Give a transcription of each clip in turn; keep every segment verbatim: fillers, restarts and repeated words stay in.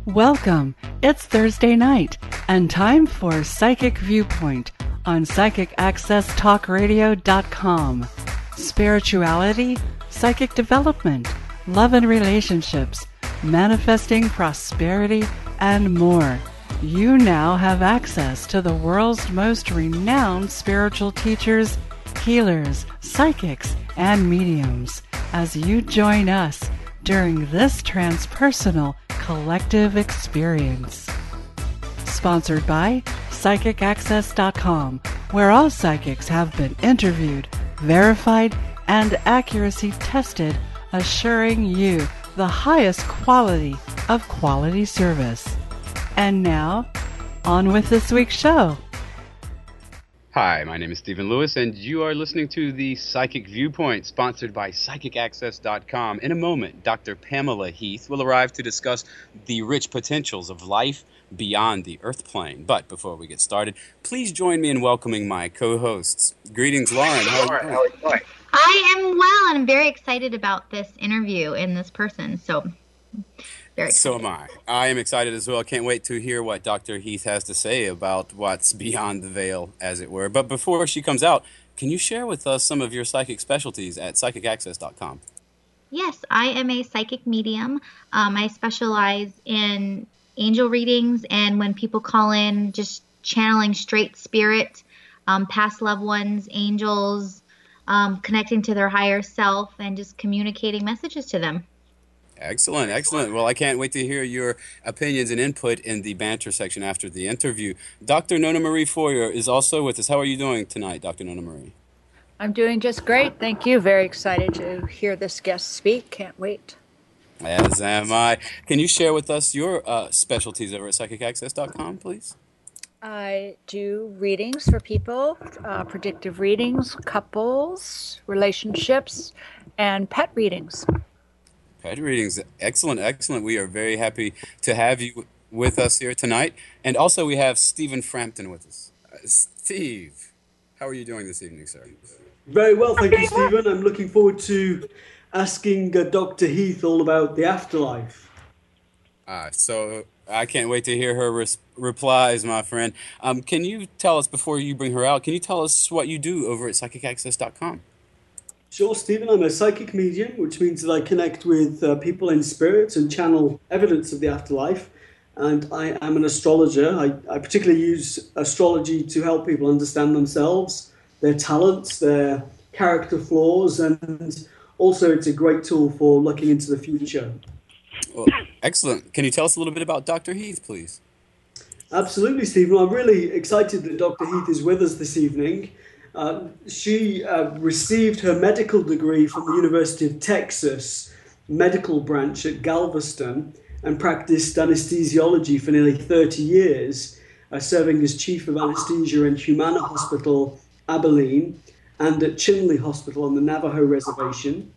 Welcome. It's Thursday night and time for Psychic Viewpoint on psychic access talk radio dot com. Spirituality, psychic development, love and relationships, manifesting prosperity, and more. You now have access to the world's most renowned spiritual teachers, healers, psychics, and mediums as you join us during this transpersonal collective experience. Sponsored by psychic access dot com, where all psychics have been interviewed, verified, and accuracy tested, assuring you the highest quality of quality service. And now, on with this week's show. Hi, my name is Stephen Lewis, and you are listening to the Psychic Viewpoint, sponsored by psychic access dot com. In a moment, Doctor Pamela Heath will arrive to discuss the rich potentials of life beyond the Earth plane. But before we get started, please join me in welcoming my co-hosts. Greetings, Lauren. How are you doing? I am well, and I'm very excited about this interview and this person. So, very excited. So am I. I am excited as well. Can't wait to hear what Doctor Heath has to say about what's beyond the veil, as it were. But before she comes out, can you share with us some of your psychic specialties at psychic access dot com? Yes, I am a psychic medium. Um, I specialize in angel readings, and when people call in, just channeling straight spirit, um, past loved ones, angels, um, connecting to their higher self, and just communicating messages to them. Excellent, excellent. Well, I can't wait to hear your opinions and input in the banter section after the interview. Doctor Nona Marie Foyer is also with us. How are you doing tonight, Doctor Nona Marie? I'm doing just great. Thank you. Very excited to hear this guest speak. Can't wait. As am I. Can you share with us your uh, specialties over at psychic access dot com, please? I do readings for people, uh, predictive readings, couples, relationships, and pet readings. Pet readings. Excellent, excellent. We are very happy to have you with us here tonight. And also we have Stephen Frampton with us. Uh, Steve, how are you doing this evening, sir? Very well, thank you, Stephen. I'm looking forward to asking uh, Doctor Heath all about the afterlife. Uh, so I can't wait to hear her res- replies, my friend. Um, can you tell us, before you bring her out, can you tell us what you do over at psychic access dot com? Sure, Stephen. I'm a psychic medium, which means that I connect with uh, people in spirit and channel evidence of the afterlife. And I am an astrologer. I, I particularly use astrology to help people understand themselves, their talents, their character flaws, and also it's a great tool for looking into the future. Well, excellent. Can you tell us a little bit about Doctor Heath, please? Absolutely, Stephen. I'm really excited that Doctor Heath is with us this evening. Uh, she uh, received her medical degree from the University of Texas medical branch at Galveston and practiced anesthesiology for nearly thirty years, uh, serving as chief of anesthesia in Humana Hospital, Abilene, and at Chinley Hospital on the Navajo Reservation.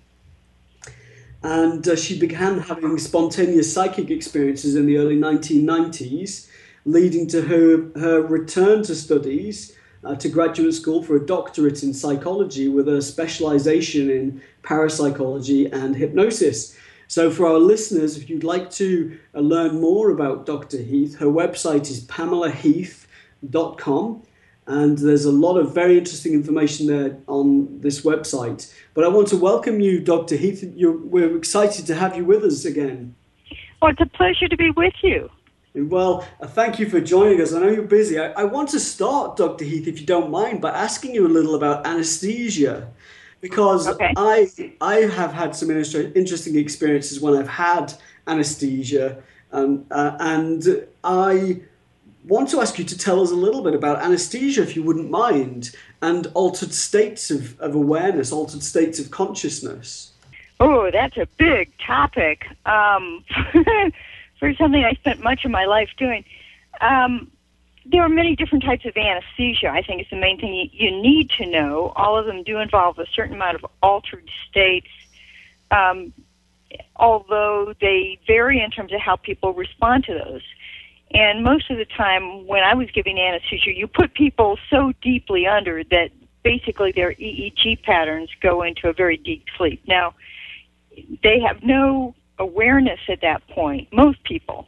And uh, she began having spontaneous psychic experiences in the early nineteen nineties, leading to her, her return to studies uh, to graduate school for a doctorate in psychology with a specialization in parapsychology and hypnosis. So for our listeners, if you'd like to uh, learn more about Doctor Heath, her website is pamela heath dot com. And there's a lot of very interesting information there on this website. But I want to welcome you, Doctor Heath. You're, we're excited to have you with us again. Well, it's a pleasure to be with you. Well, uh, thank you for joining us. I know you're busy. I, I want to start, Doctor Heath, if you don't mind, by asking you a little about anesthesia. Because okay. I I have had some interesting experiences when I've had anesthesia. Um, uh, and I want to ask you to tell us a little bit about anesthesia, if you wouldn't mind, and altered states of, of awareness, altered states of consciousness. Oh, that's a big topic. Um, for something I spent much of my life doing. Um, there are many different types of anesthesia. I think it's the main thing you, you need to know. All of them do involve a certain amount of altered states, um, although they vary in terms of how people respond to those. And most of the time when I was giving anesthesia, you put people so deeply under that basically their E E G patterns go into a very deep sleep. Now, they have no awareness at that point, most people, but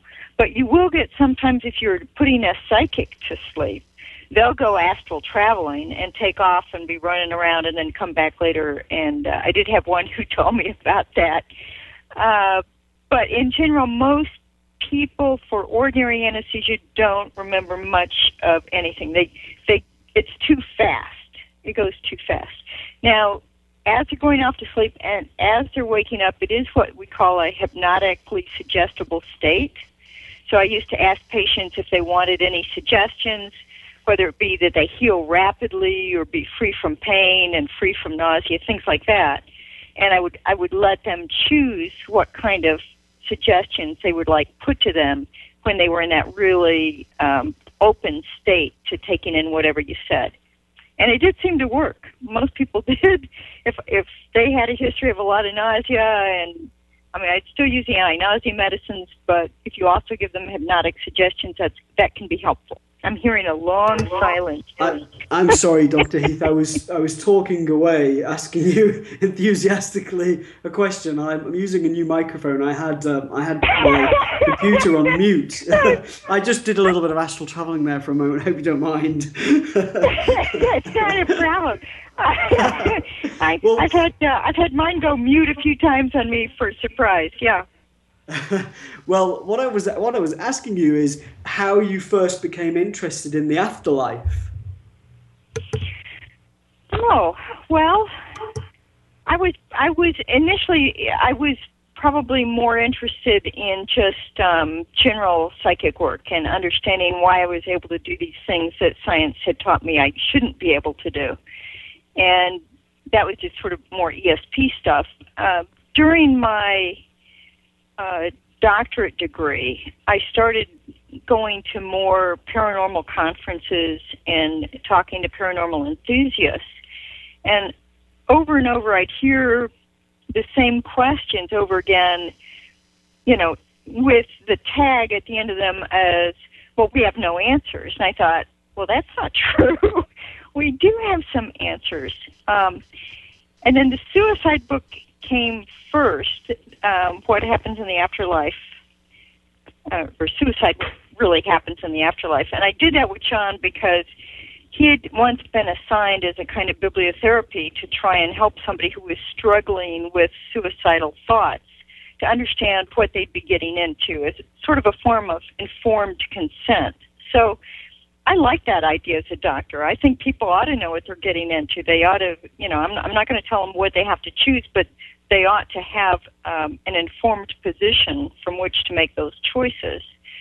But you will get sometimes if you're putting a psychic to sleep, they'll go astral traveling and take off and be running around and then come back later. And uh, I did have one who told me about that. Uh, but in general, most people for ordinary anesthesia don't remember much of anything. They, they, it's too fast. It goes too fast. Now, as they're going off to sleep and as they're waking up, it is what we call a hypnotically suggestible state. So I used to ask patients if they wanted any suggestions, whether it be that they heal rapidly or be free from pain and free from nausea, things like that. And I would I would let them choose what kind of suggestions they would like put to them when they were in that really um, open state to taking in whatever you said. And it did seem to work. Most people did. If if they had a history of a lot of nausea, and I mean, I'd still use the anti-nausea medicines, but if you also give them hypnotic suggestions, that's, that can be helpful. I'm hearing a long silence. I, I'm sorry, Doctor Heath. I was I was talking away, asking you enthusiastically a question. I'm, I'm using a new microphone. I had um, I had my computer on mute. I just did a little bit of astral traveling there for a moment. I hope you don't mind. It's not a problem. I, Well- I've had uh, I've had mine go mute a few times on me for surprise. Yeah. Well, what I was what I was asking you is how you first became interested in the afterlife. Oh, well, I was I was initially I was probably more interested in just um, general psychic work and understanding why I was able to do these things that science had taught me I shouldn't be able to do, and that was just sort of more E S P stuff. Uh, during my uh, doctorate degree, I started going to more paranormal conferences and talking to paranormal enthusiasts. And over and over, I'd hear the same questions over again, you know, with the tag at the end of them as, well, we have no answers. And I thought, well, that's not true. We do have some answers. Um, and then the suicide book came first, um, What Happens in the Afterlife, uh, or Suicide Really Happens in the Afterlife. And I did that with John because he had once been assigned as a kind of bibliotherapy to try and help somebody who was struggling with suicidal thoughts to understand what they'd be getting into as sort of a form of informed consent. So I like that idea as a doctor. I think people ought to know what they're getting into. They ought to, you know, I'm not, I'm not going to tell them what they have to choose, but they ought to have um, an informed position from which to make those choices.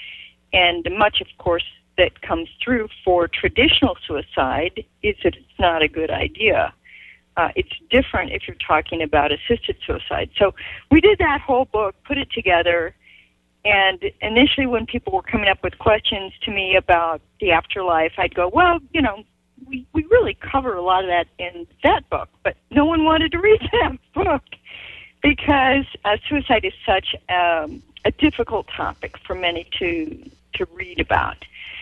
And much, of course, that comes through for traditional suicide is that it's not a good idea. Uh, it's different if you're talking about assisted suicide. So we did that whole book, put it together, and initially when people were coming up with questions to me about the afterlife, I'd go, well, you know, we, we really cover a lot of that in that book, but no one wanted to read that book because uh, suicide is such um, a difficult topic for many to to read about.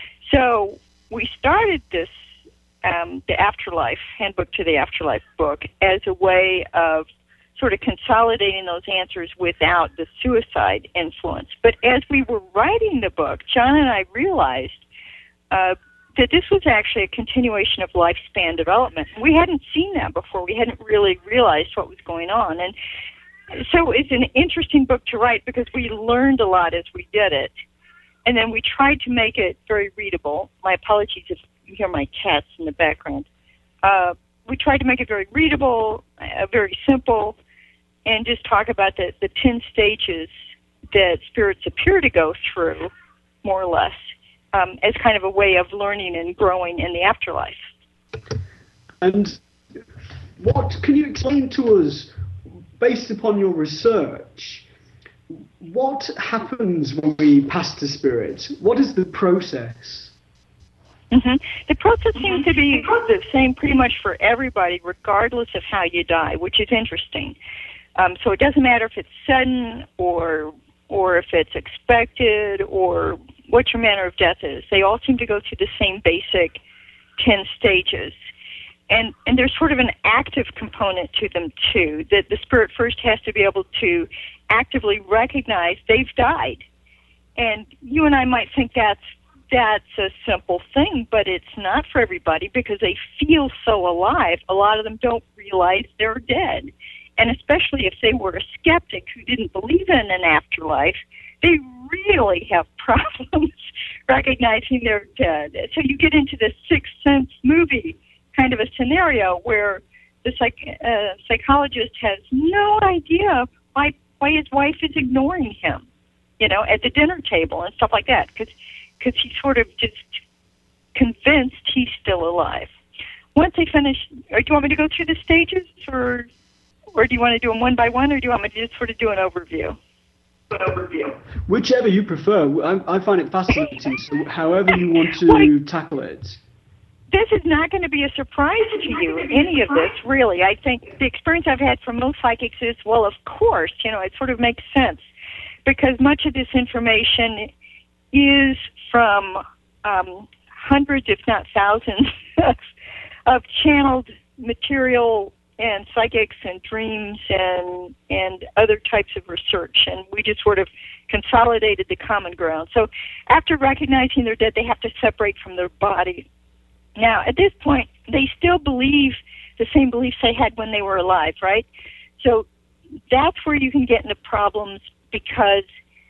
So we started this, um, the Afterlife, Handbook to the Afterlife book, as a way of sort of consolidating those answers without the suicide influence. But as we were writing the book, John and I realized uh, that this was actually a continuation of lifespan development. We hadn't seen that before. We hadn't really realized what was going on. And so it's an interesting book to write because we learned a lot as we did it. And then we tried to make it very readable. My apologies if you hear my cats in the background. Uh, we tried to make it very readable, uh, very simple, and just talk about the, the ten stages that spirits appear to go through, more or less, um, as kind of a way of learning and growing in the afterlife. And what can you explain to us, based upon your research, what happens when we pass to spirit? What is the process? Mm-hmm. The process seems to be the same pretty much for everybody, regardless of how you die, which is interesting. Um, so it doesn't matter if it's sudden or or if it's expected or what your manner of death is. They all seem to go through the same basic ten stages. And and there's sort of an active component to them, too, that the spirit first has to be able to actively recognize they've died. And you and I might think that's that's a simple thing, but it's not for everybody because they feel so alive. A lot of them don't realize they're dead. And especially if they were a skeptic who didn't believe in an afterlife, they really have problems recognizing they're dead. So you get into this Sixth Sense movie kind of a scenario where the psych- uh, psychologist has no idea why why his wife is ignoring him, you know, at the dinner table and stuff like that, because because he's sort of just convinced he's still alive. Once they finish, or do you want me to go through the stages, or or do you want to do them one by one, or do you want me to just sort of do an overview? An overview. Whichever you prefer. I, I find it fascinating, so however you want to well, tackle it. This is not going to be a surprise to you, any of this, really. I think the experience I've had from most psychics is, well, of course, you know, it sort of makes sense, because much of this information is from um, hundreds, if not thousands, of, of channeled material and psychics and dreams and and other types of research, and we just sort of consolidated the common ground. So after recognizing they're dead, they have to separate from their body. Now, at this point, they still believe the same beliefs they had when they were alive, right? So that's where you can get into problems because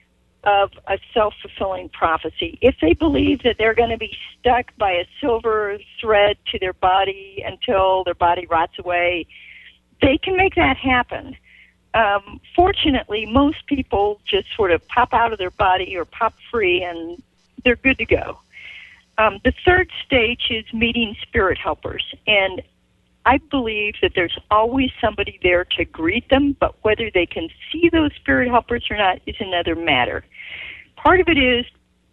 of a self-fulfilling prophecy. If they believe that they're going to be stuck by a silver thread to their body until their body rots away, they can make that happen. Um, fortunately, most people just sort of pop out of their body or pop free, and they're good to go. Um, the third stage is meeting spirit helpers, and I believe that there's always somebody there to greet them, but whether they can see those spirit helpers or not is another matter. Part of it is,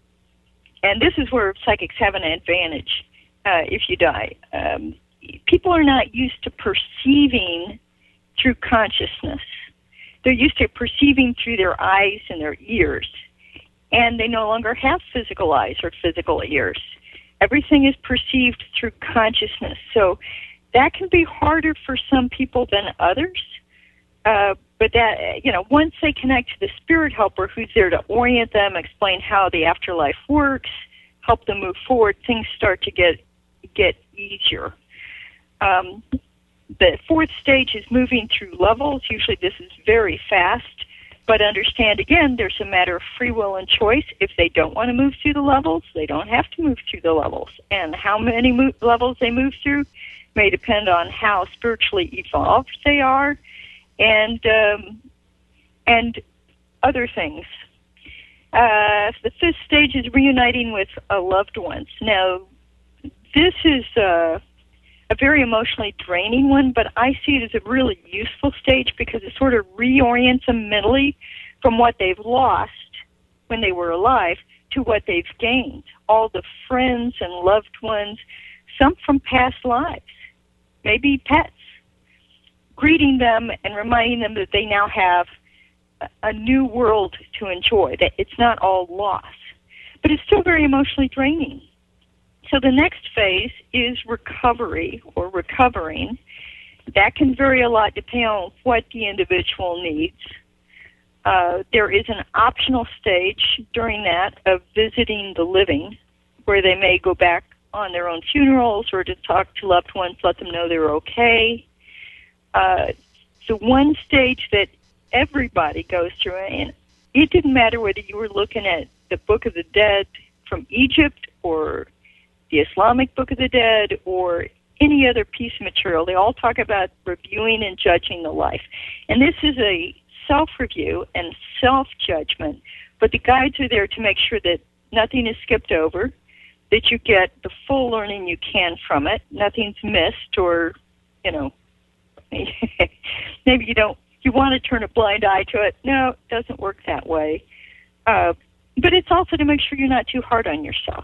and this is where psychics have an advantage uh, if you die, um, people are not used to perceiving through consciousness. They're used to perceiving through their eyes and their ears, and they no longer have physical eyes or physical ears. Everything is perceived through consciousness. So that can be harder for some people than others. Uh, but that, you know, once they connect to the spirit helper who's there to orient them, explain how the afterlife works, help them move forward, things start to get get easier. Um, the fourth stage is moving through levels. Usually this is very fast. But understand, again, there's a matter of free will and choice. If they don't want to move through the levels, they don't have to move through the levels. And how many mo- levels they move through may depend on how spiritually evolved they are and um, and other things. Uh, the fifth stage is reuniting with uh, loved ones. Now, this is uh, a very emotionally draining one, but I see it as a really useful stage because it sort of reorients them mentally from what they've lost when they were alive to what they've gained. All the friends and loved ones, some from past lives, maybe pets, greeting them and reminding them that they now have a new world to enjoy, that it's not all loss. But it's still very emotionally draining. So the next phase is recovery or recovering. That can vary a lot depending on what the individual needs. Uh, there is an optional stage during that of visiting the living, where they may go back on their own funerals or to talk to loved ones, let them know they're okay. Uh, the one stage that everybody goes through, and it didn't matter whether you were looking at the Book of the Dead from Egypt or the Islamic Book of the Dead, or any other piece of material. They all talk about reviewing and judging the life. And this is a self-review and self-judgment, but the guides are there to make sure that nothing is skipped over, that you get the full learning you can from it, nothing's missed, or, you know, maybe you don't, you want to turn a blind eye to it. No, it doesn't work that way. Uh, but it's also to make sure you're not too hard on yourself.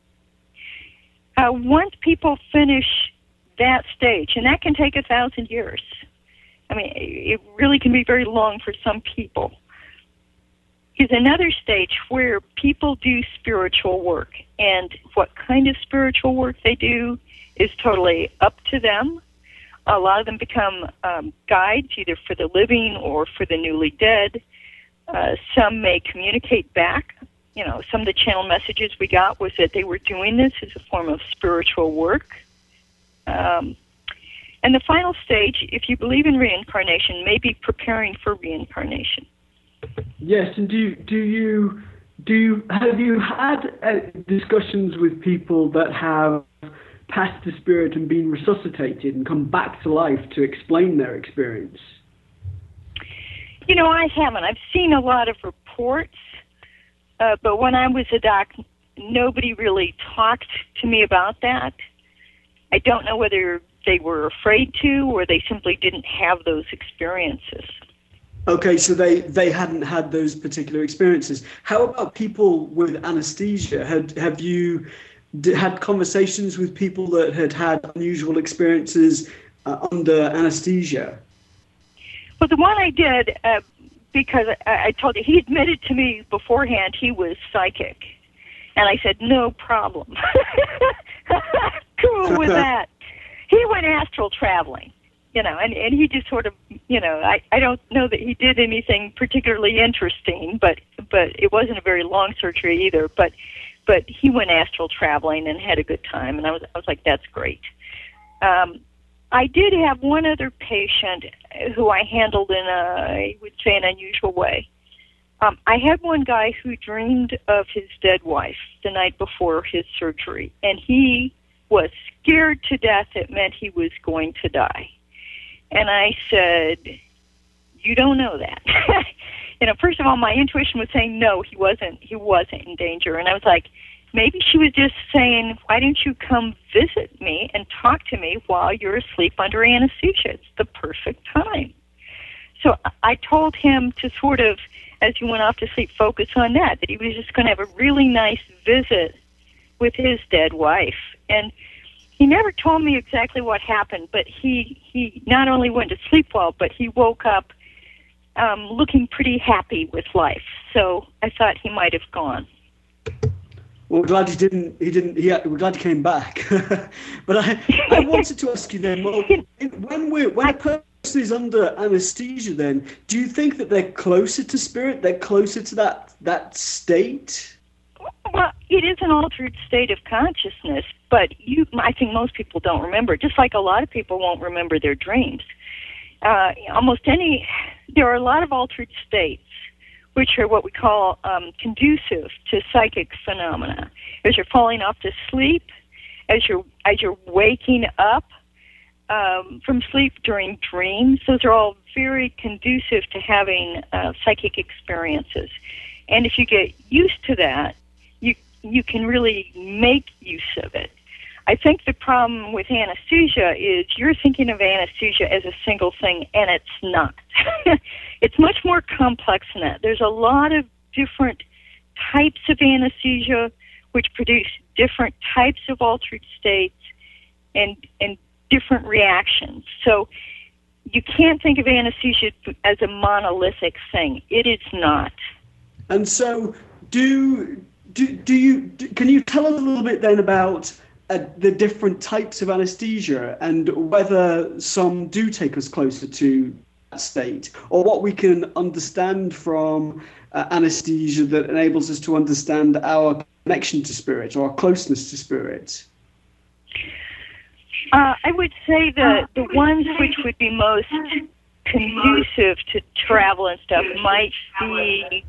Uh, once people finish that stage, and that can take a thousand years. I mean, it really can be very long for some people. Is another stage where people do spiritual work, and what kind of spiritual work they do is totally up to them. A lot of them become um, guides, either for the living or for the newly dead. Uh, some may communicate back you know, some of the channel messages we got was that they were doing this as a form of spiritual work. Um, and the final stage, if you believe in reincarnation, may be preparing for reincarnation. Yes, and do you, do you do you have you had uh, discussions with people that have passed the spirit and been resuscitated and come back to life to explain their experience? You know, I haven't. I've seen a lot of reports, uh, but when I was a doc, nobody really talked to me about that. I don't know whether they were afraid to or they simply didn't have those experiences. Okay, so they, they hadn't had those particular experiences. How about people with anesthesia? Had have you d- had conversations with people that had had unusual experiences uh, under anesthesia? Well, the one I did, uh, because I, I told you, he admitted to me beforehand he was psychic. And I said, no problem. Cool with that. He went astral traveling. You know, and, and he just sort of, you know, I, I don't know that he did anything particularly interesting, but but it wasn't a very long surgery either. But but he went astral traveling and had a good time, and I was I was like, that's great. Um, I did have one other patient who I handled in a, I would say, an unusual way. Um, I had one guy who dreamed of his dead wife the night before his surgery, and he was scared to death. It meant he was going to die. And I said, you don't know that. You know, first of all, my intuition was saying, no, he wasn't, he wasn't in danger. And I was like, maybe she was just saying, why don't you come visit me and talk to me while you're asleep under anesthesia? It's the perfect time. So I told him to sort of, as he went off to sleep, focus on that, that he was just going to have a really nice visit with his dead wife. And he never told me exactly what happened, but he, he not only went to sleep well, but he woke up um, looking pretty happy with life. So I thought he might have gone. Well, we're glad he didn't. He didn't. He, we're glad he came back. But I, I wanted to ask you then. Well, when we when a person is under anesthesia, then do you think that they're closer to spirit? They're closer to that that state? Well, it is an altered state of consciousness, but you, I think most people don't remember, just like a lot of people won't remember their dreams. Uh, almost any, there are a lot of altered states, which are what we call um, conducive to psychic phenomena. As you're falling off to sleep, as you're, as you're waking up um, from sleep during dreams, those are all very conducive to having uh, psychic experiences. And if you get used to that, you you can really make use of it. I think the problem with anesthesia is you're thinking of anesthesia as a single thing, and it's not. It's much more complex than that. There's a lot of different types of anesthesia which produce different types of altered states and and different reactions. So you can't think of anesthesia as a monolithic thing. It is not. And so, do do do you do, can you tell us a little bit then about uh, the different types of anesthesia and whether some do take us closer to that state, or what we can understand from uh, anesthesia that enables us to understand our connection to spirit or our closeness to spirit? Uh, I would say the the ones which would be most conducive to travel and stuff might be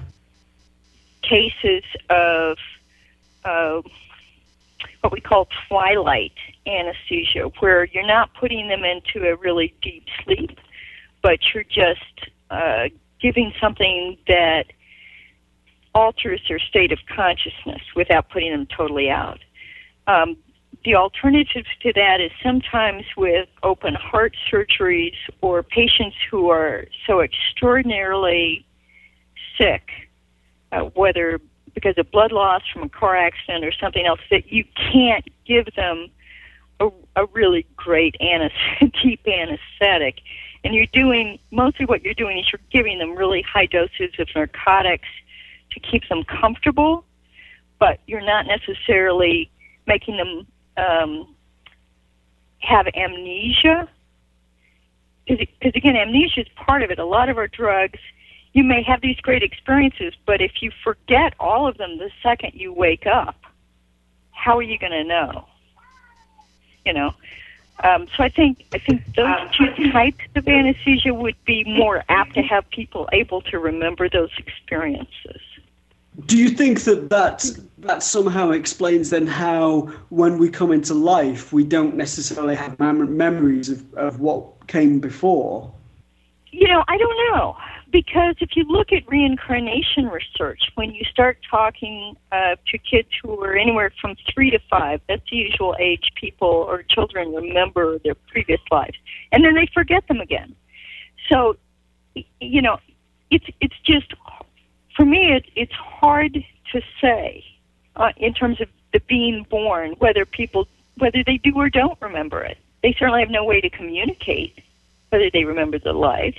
cases of uh, what we call twilight anesthesia, where you're not putting them into a really deep sleep, but you're just uh, giving something that alters their state of consciousness without putting them totally out. Um, the alternative to that is sometimes with open heart surgeries or patients who are so extraordinarily sick, Uh, whether because of blood loss from a car accident or something else, that you can't give them a, a really great anesthetic, deep anesthetic. And you're doing, mostly what you're doing is you're giving them really high doses of narcotics to keep them comfortable, but you're not necessarily making them um, have amnesia. Because, again, amnesia is part of it. A lot of our drugs, you may have these great experiences, but if you forget all of them the second you wake up, how are you going to know? You know, um, so I think I think those two types of anesthesia would be more apt to have people able to remember those experiences. Do you think that that, that somehow explains then how, when we come into life, we don't necessarily have mem- memories of, of what came before? You know, I don't know. Because if you look at reincarnation research, when you start talking uh, to kids who are anywhere from three to five, that's the usual age people or children remember their previous lives, and then they forget them again. So, you know, it's it's just, for me, it, it's hard to say uh, in terms of the being born, whether people, whether they do or don't remember it. They certainly have no way to communicate whether they remember their lives.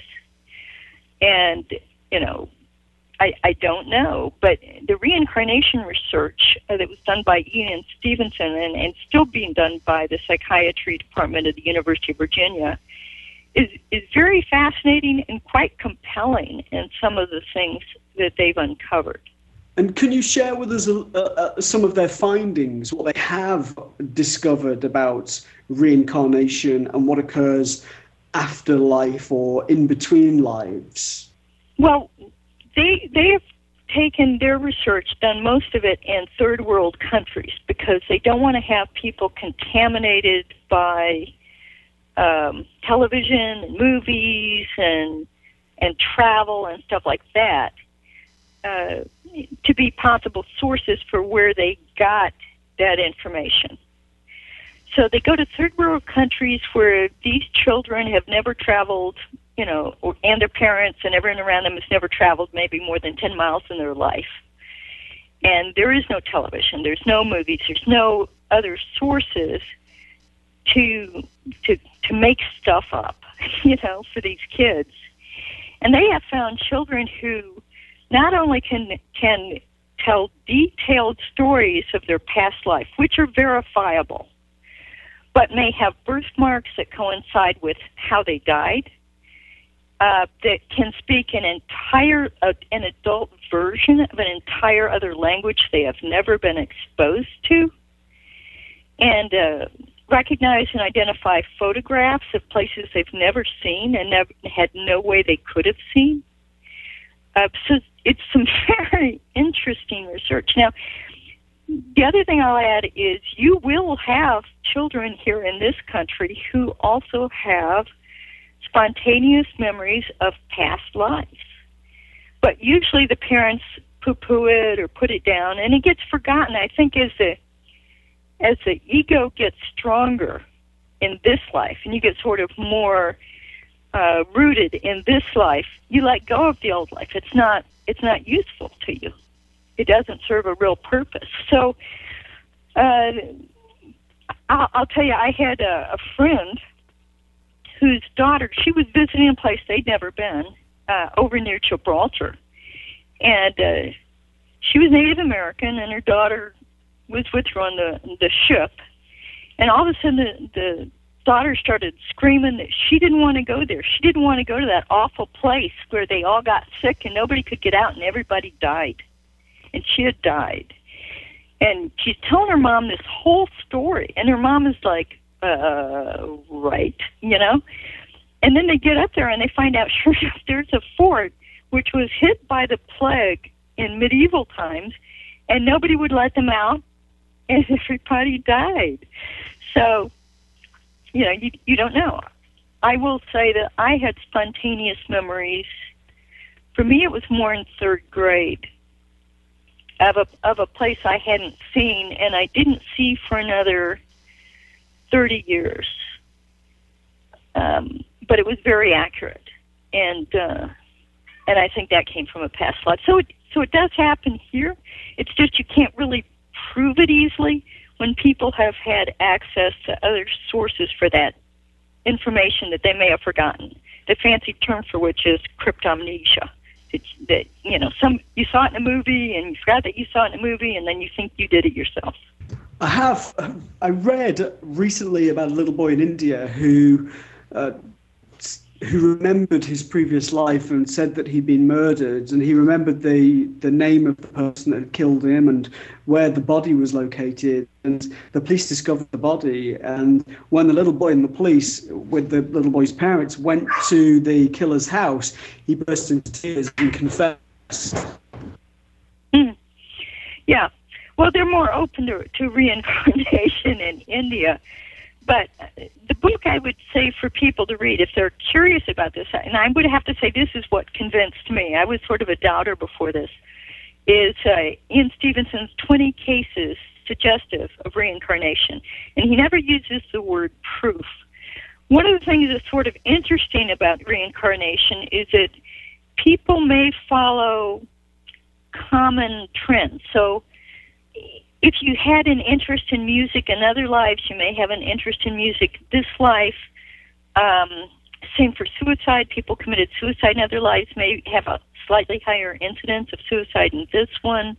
And, you know, I, I don't know, but the reincarnation research uh, that was done by Ian Stevenson and, and still being done by the psychiatry department of the University of Virginia is, is very fascinating and quite compelling in some of the things that they've uncovered. And can you share with us uh, uh, some of their findings, what they have discovered about reincarnation and what occurs after life or in between lives? Well, they they have taken their research, done most of it in third world countries, because they don't want to have people contaminated by um, television and movies and and travel and stuff like that uh, to be possible sources for where they got that information. So they go to third world countries where these children have never traveled, you know, or, and their parents and everyone around them has never traveled maybe more than ten miles in their life. And there is no television, there's no movies, there's no other sources to to to make stuff up, you know, for these kids. And they have found children who not only can can tell detailed stories of their past life, which are verifiable, but may have birthmarks that coincide with how they died, uh, that can speak an entire, uh, an adult version of an entire other language they have never been exposed to, and uh, recognize and identify photographs of places they've never seen and never, had no way they could have seen. Uh, so it's some very interesting research. Now, the other thing I'll add is you will have children here in this country who also have spontaneous memories of past lives. But usually the parents poo-poo it or put it down, and it gets forgotten. I think as the, as the ego gets stronger in this life, and you get sort of more uh, rooted in this life, you let go of the old life. It's not, it's not useful to you. It doesn't serve a real purpose. So uh, I'll, I'll tell you, I had a, a friend whose daughter, she was visiting a place they'd never been, uh, over near Gibraltar. And uh, she was Native American, and her daughter was with her on the, the ship. And all of a sudden, the, the daughter started screaming that she didn't want to go there. She didn't want to go to that awful place where they all got sick and nobody could get out and everybody died. And she had died. And she's telling her mom this whole story. And her mom is like, uh, right, you know? And then they get up there and they find out, sure enough, there's a fort which was hit by the plague in medieval times, and nobody would let them out, and everybody died. So, you know, you, you don't know. I will say that I had spontaneous memories. For me, it was more in third grade. Of a of a place I hadn't seen, and I didn't see for another thirty years. Um, but it was very accurate, and uh, and I think that came from a past life. So it so it does happen here. It's just you can't really prove it easily when people have had access to other sources for that information that they may have forgotten. The fancy term for which is cryptomnesia. It's that, you know, some you saw it in a movie and you forgot that you saw it in a movie, and then you think you did it yourself. I have. I read recently about a little boy in India who uh, who remembered his previous life and said that he'd been murdered, and he remembered the, the name of the person that had killed him and where the body was located. And the police discovered the body, and when the little boy and the police, with the little boy's parents, went to the killer's house, he burst into tears and confessed. Mm. Yeah. Well, they're more open to, to reincarnation in India. But the book I would say for people to read, if they're curious about this, and I would have to say this is what convinced me, I was sort of a doubter before this, is uh, Ian Stevenson's twenty Cases Suggestive of Reincarnation. And he never uses the word proof. One of the things that's sort of interesting about reincarnation is that people may follow common trends. So if you had an interest in music in other lives, you may have an interest in music this life. Um, same for suicide. People committed suicide in other lives may have a slightly higher incidence of suicide in this one.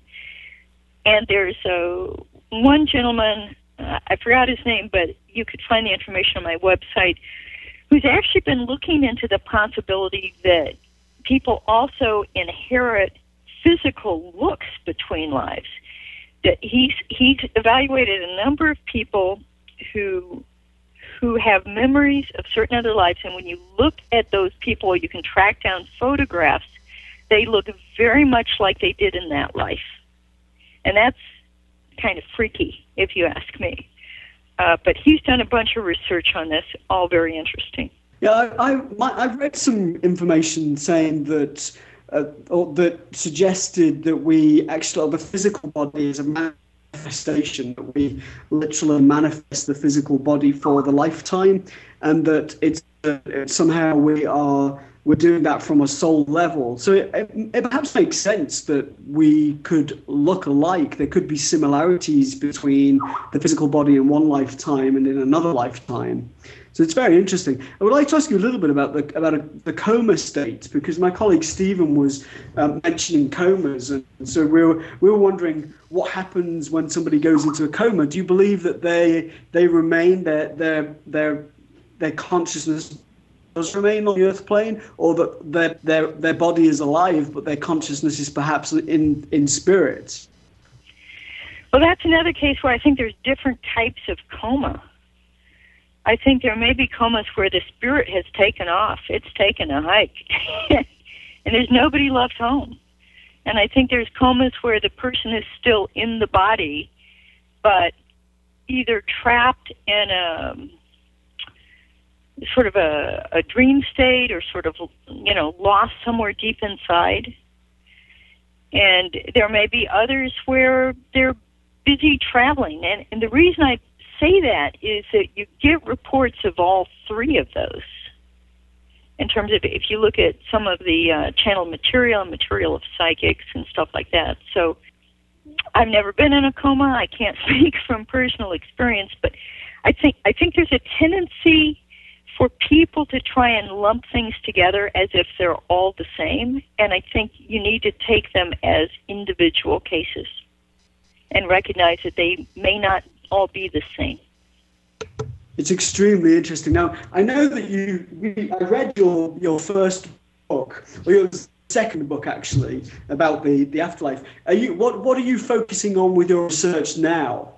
And there's a, one gentleman, uh, I forgot his name, but you could find the information on my website, who's actually been looking into the possibility that people also inherit physical looks between lives. That he's he's evaluated a number of people who who have memories of certain other lives, and when you look at those people, you can track down photographs. They look very much like they did in that life, and that's kind of freaky, if you ask me. Uh, but he's done a bunch of research on this, all very interesting. Yeah, I, I my, I've read some information saying that. Uh, or that suggested that we actually, the physical body is a manifestation, that we literally manifest the physical body for the lifetime, and that it's uh, somehow we are we're doing that from a soul level. So it, it, it perhaps makes sense that we could look alike. There could be similarities between the physical body in one lifetime and in another lifetime. So it's very interesting. I would like to ask you a little bit about the about a, the coma state, because my colleague Stephen was um, mentioning comas, and so we were we were wondering what happens when somebody goes into a coma. Do you believe that they they remain their their their their consciousness does remain on the earth plane, or that their their their body is alive but their consciousness is perhaps in in spirit? Well, that's another case where I think there's different types of coma. I think there may be comas where the spirit has taken off. It's taken a hike. And there's nobody left home. And I think there's comas where the person is still in the body, but either trapped in a sort of a, a dream state or sort of, you know, lost somewhere deep inside. And there may be others where they're busy traveling. And, and the reason I say that is that you get reports of all three of those in terms of if you look at some of the uh, channeled material and material of psychics and stuff like that. So I've never been in a coma. I can't speak from personal experience, but I think I think there's a tendency for people to try and lump things together as if they're all the same, and I think you need to take them as individual cases and recognize that they may not all be the same. It's extremely interesting. Now, I know that you, you I read your your first book, or your second book actually, about the, the afterlife. Are you what what are you focusing on with your research now?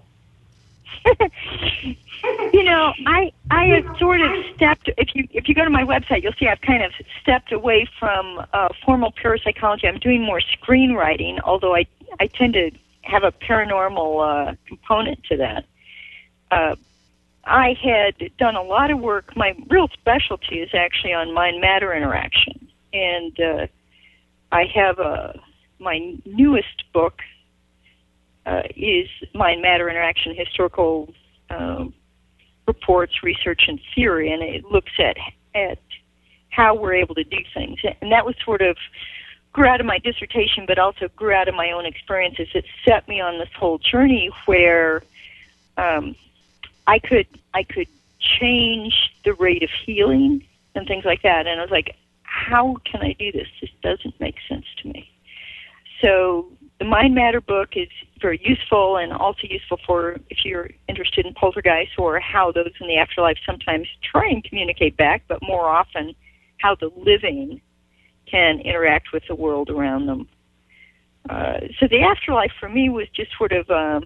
You know, I I have sort of stepped. If you if you go to my website, you'll see I've kind of stepped away from uh, formal parapsychology. I'm doing more screenwriting, although I I tend to have a paranormal uh, component to that. Uh, I had done a lot of work. My real specialty is actually on mind-matter interaction, and uh, I have a my newest book uh, is mind-matter interaction, historical uh, reports, research, and theory, and it looks at at how we're able to do things. And that was sort of grew out of my dissertation, but also grew out of my own experiences. It set me on this whole journey where um, I could I could change the rate of healing and things like that. And I was like, how can I do this? This doesn't make sense to me. So the Mind Matter book is very useful, and also useful for if you're interested in poltergeists or how those in the afterlife sometimes try and communicate back, but more often how the living can interact with the world around them. Uh, so the afterlife for me was just sort of um,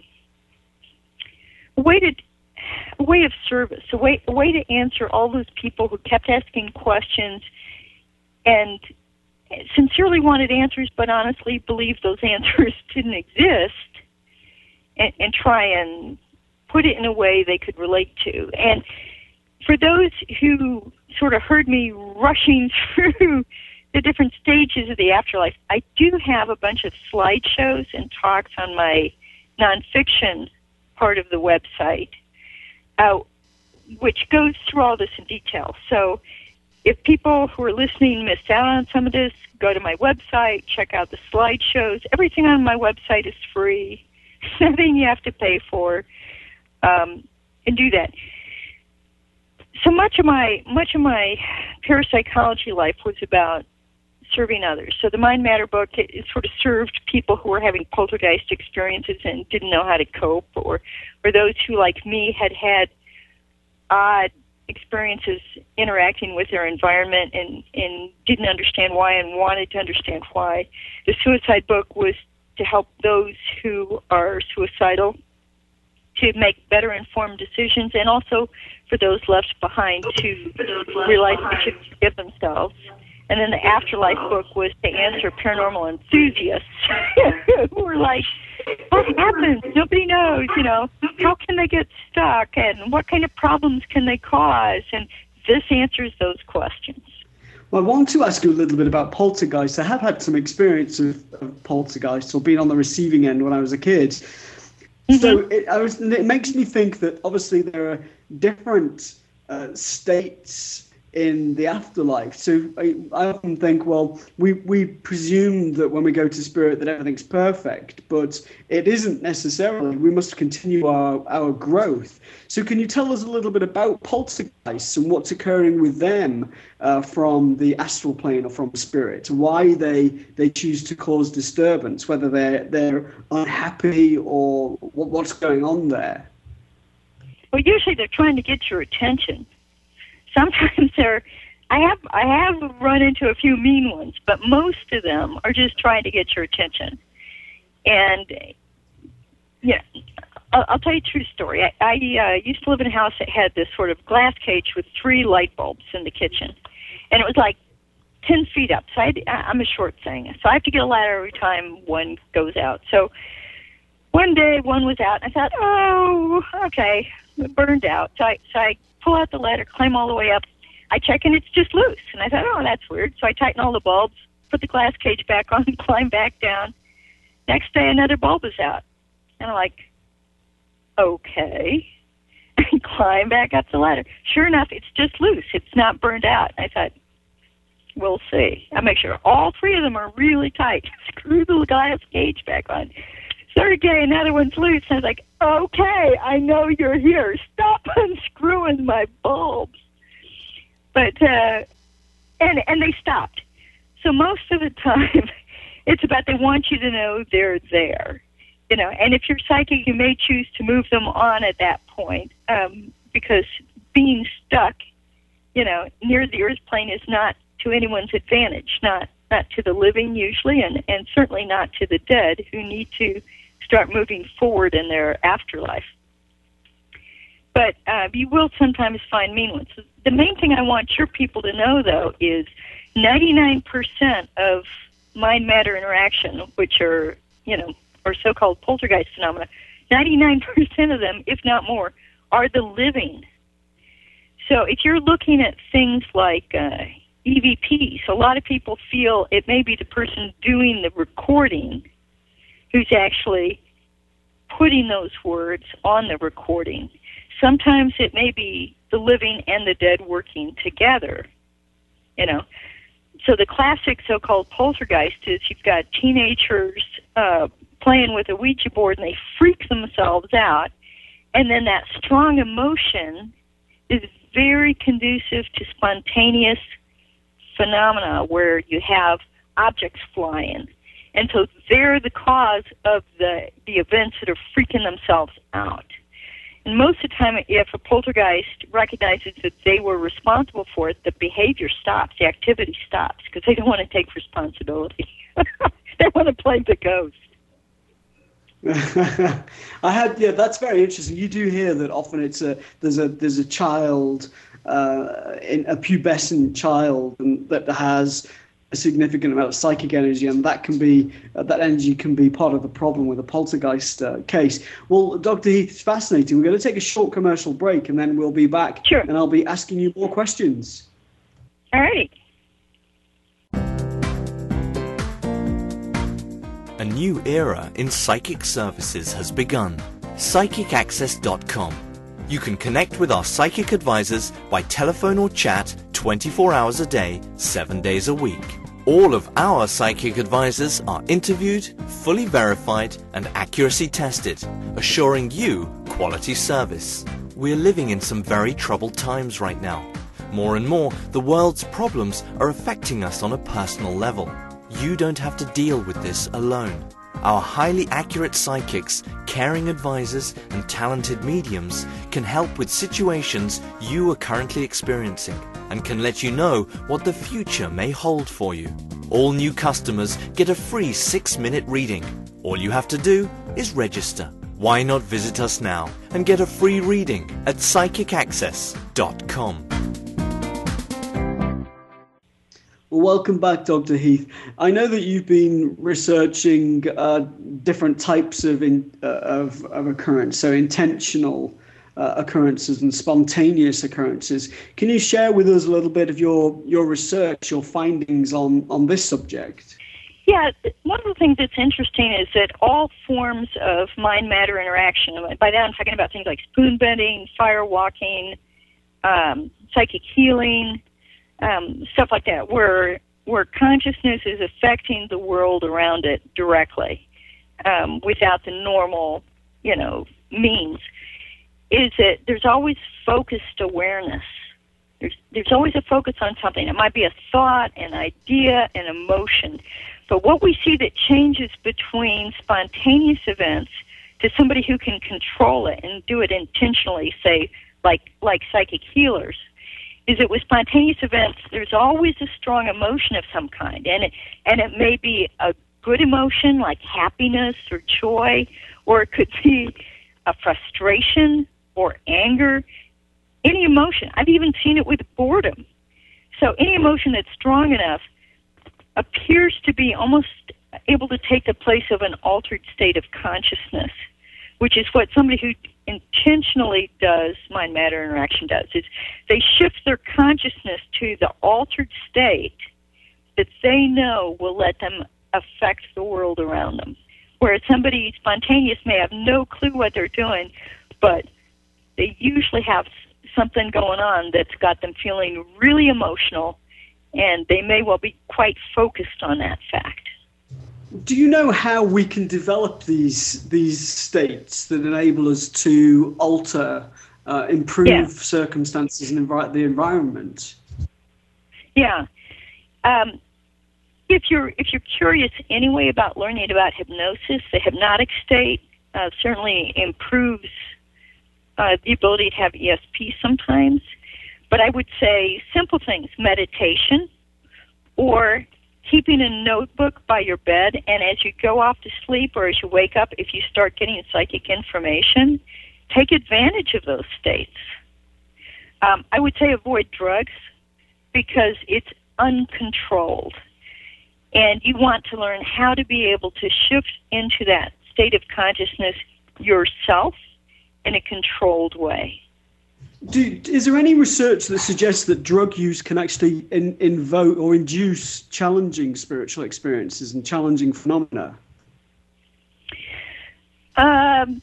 a way to a way of service, a way a way to answer all those people who kept asking questions and sincerely wanted answers, but honestly believed those answers didn't exist, and, and try and put it in a way they could relate to. And for those who sort of heard me rushing through the different stages of the afterlife, I do have a bunch of slideshows and talks on my nonfiction part of the website, uh, which goes through all this in detail. So if people who are listening missed out on some of this, go to my website, check out the slideshows. Everything on my website is free. Nothing you have to pay for, um, and do that. So much of my much of my parapsychology life was about serving others. So the Mind Matter book, it, it sort of served people who were having poltergeist experiences and didn't know how to cope, or or those who, like me, had had odd experiences interacting with their environment and, and didn't understand why and wanted to understand why. The Suicide book was to help those who are suicidal to make better informed decisions, and also for those left behind to realize they should forgive themselves. And then the Afterlife book was to answer paranormal enthusiasts who were like, what happens? Nobody knows, you know. How can they get stuck? And what kind of problems can they cause? And this answers those questions. Well, I want to ask you a little bit about poltergeists. I have had some experience of, of poltergeists, or being on the receiving end when I was a kid. Mm-hmm. So it, I was, it makes me think that obviously there are different uh, states in the afterlife. So I, I often think, well, we, we presume that when we go to spirit that everything's perfect, but it isn't necessarily. We must continue our, our growth. So can you tell us a little bit about poltergeists and what's occurring with them uh, from the astral plane or from spirit? Why they they choose to cause disturbance, whether they're, they're unhappy or what, what's going on there? Well, usually they're trying to get your attention. Sometimes they're, I have I have run into a few mean ones, but most of them are just trying to get your attention. And, yeah, I'll, I'll tell you a true story. I, I uh, used to live in a house that had this sort of glass cage with three light bulbs in the kitchen. And it was like ten feet up. So I, I'm a short thing. So I have to get a ladder every time one goes out. So one day one was out, and I thought, oh, okay, it burned out. So I, so I pull out the ladder, climb all the way up. I check, and it's just loose. And I thought, oh, that's weird. So I tighten all the bulbs, put the glass cage back on, and climb back down. Next day, another bulb is out. And I'm like, okay. And climb back up the ladder. Sure enough, it's just loose. It's not burned out. I thought, we'll see. I make sure all three of them are really tight. Screw the glass cage back on. Third day, another one's loose. And I was like, okay, I know you're here. Stop unscrewing my bulbs. But, uh, and, and they stopped. So most of the time, it's about they want you to know they're there. You know, and if you're psychic, you may choose to move them on at that point, um, because being stuck, you know, near the earth plane is not to anyone's advantage, not, not to the living usually, and, and certainly not to the dead who need to start moving forward in their afterlife. But uh, you will sometimes find mean ones. The main thing I want your people to know, though, is ninety-nine percent of mind matter interaction, which are, you know, or so-called poltergeist phenomena, ninety-nine percent of them, if not more, are the living. So if you're looking at things like uh, E V Ps, a lot of people feel it may be the person doing the recording who's actually putting those words on the recording. Sometimes it may be the living and the dead working together, you know. So the classic so-called poltergeist is you've got teenagers uh, playing with a Ouija board and they freak themselves out, and then that strong emotion is very conducive to spontaneous phenomena where you have objects flying. And so they're the cause of the, the events that are freaking themselves out. And most of the time, if a poltergeist recognizes that they were responsible for it, the behavior stops, the activity stops, because they don't want to take responsibility. They want to play the ghost. I had, yeah, that's very interesting. You do hear that often it's a there's a there's a child, uh, in a pubescent child, and that has a significant amount of psychic energy, and that can be uh, that energy can be part of the problem with a poltergeist uh, case. Well, Doctor Heath, it's fascinating. We're going to take a short commercial break, and then we'll be back. Sure. And I'll be asking you more questions. All right. A new era in psychic services has begun. Psychic Access dot com. You can connect with our psychic advisors by telephone or chat twenty-four hours a day, seven days a week. All of our psychic advisors are interviewed, fully verified, and accuracy tested, assuring you quality service. We're living in some very troubled times right now. More and more, the world's problems are affecting us on a personal level. You don't have to deal with this alone. Our highly accurate psychics, caring advisors, and talented mediums can help with situations you are currently experiencing and can let you know what the future may hold for you. All new customers get a free six-minute reading. All you have to do is register. Why not visit us now and get a free reading at Psychic Access dot com. Well, welcome back, Doctor Heath. I know that you've been researching uh, different types of, in, uh, of of occurrence, so intentional uh, occurrences and spontaneous occurrences. Can you share with us a little bit of your, your research, your findings on, on this subject? Yeah, one of the things that's interesting is that all forms of mind-matter interaction, by that I'm talking about things like spoon bending, fire walking, um, psychic healing, Um, stuff like that, where where consciousness is affecting the world around it directly, um, without the normal, you know, means, is that there's always focused awareness. There's there's always a focus on something. It might be a thought, an idea, an emotion. But what we see that changes between spontaneous events to somebody who can control it and do it intentionally, say, like like psychic healers, is that with spontaneous events, there's always a strong emotion of some kind. And it, and it may be a good emotion like happiness or joy, or it could be a frustration or anger, any emotion. I've even seen it with boredom. So any emotion that's strong enough appears to be almost able to take the place of an altered state of consciousness, which is what somebody who intentionally does mind-matter interaction does, is they shift their consciousness to the altered state that they know will let them affect the world around them. Whereas somebody spontaneous may have no clue what they're doing, but they usually have something going on that's got them feeling really emotional, and they may well be quite focused on that fact. Do you know how we can develop these these states that enable us to alter, uh, improve yeah. circumstances and envi- the environment? Yeah. Um, if you're if you're curious anyway about learning about hypnosis, the hypnotic state uh, certainly improves uh, the ability to have E S P sometimes. But I would say simple things, meditation, or keeping a notebook by your bed, and as you go off to sleep or as you wake up, if you start getting psychic information, take advantage of those states. Um, I would say avoid drugs because it's uncontrolled. And you want to learn how to be able to shift into that state of consciousness yourself in a controlled way. Do, is there any research that suggests that drug use can actually in, invoke or induce challenging spiritual experiences and challenging phenomena? Um,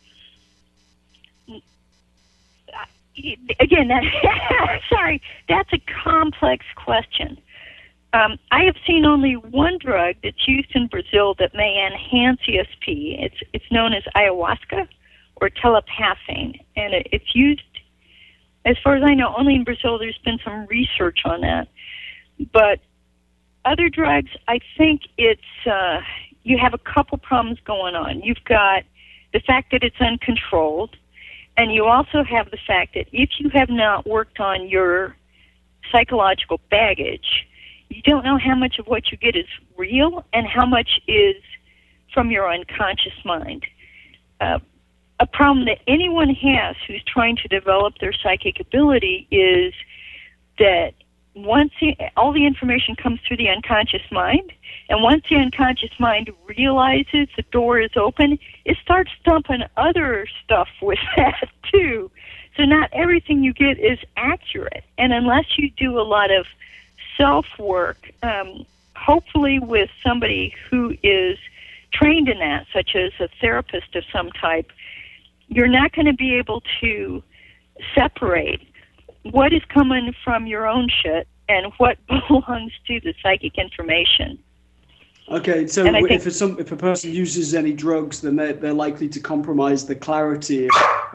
again, that, sorry, that's a complex question. Um, I have seen only one drug that's used in Brazil that may enhance E S P. It's it's known as ayahuasca or telepathine, and it, it's used, as far as I know, only in Brazil. There's been some research on that. But other drugs, I think it's, uh, you have a couple problems going on. You've got the fact that it's uncontrolled. And you also have the fact that if you have not worked on your psychological baggage, you don't know how much of what you get is real and how much is from your unconscious mind. Uh, a problem that anyone has who's trying to develop their psychic ability is that once the, all the information comes through the unconscious mind, and once the unconscious mind realizes the door is open, it starts dumping other stuff with that too. So not everything you get is accurate. And unless you do a lot of self-work, um, hopefully with somebody who is trained in that, such as a therapist of some type, you're not going to be able to separate what is coming from your own shit and what belongs to the psychic information. Okay, so think, if, a, some, if a person uses any drugs, then they're, they're likely to compromise the clarity.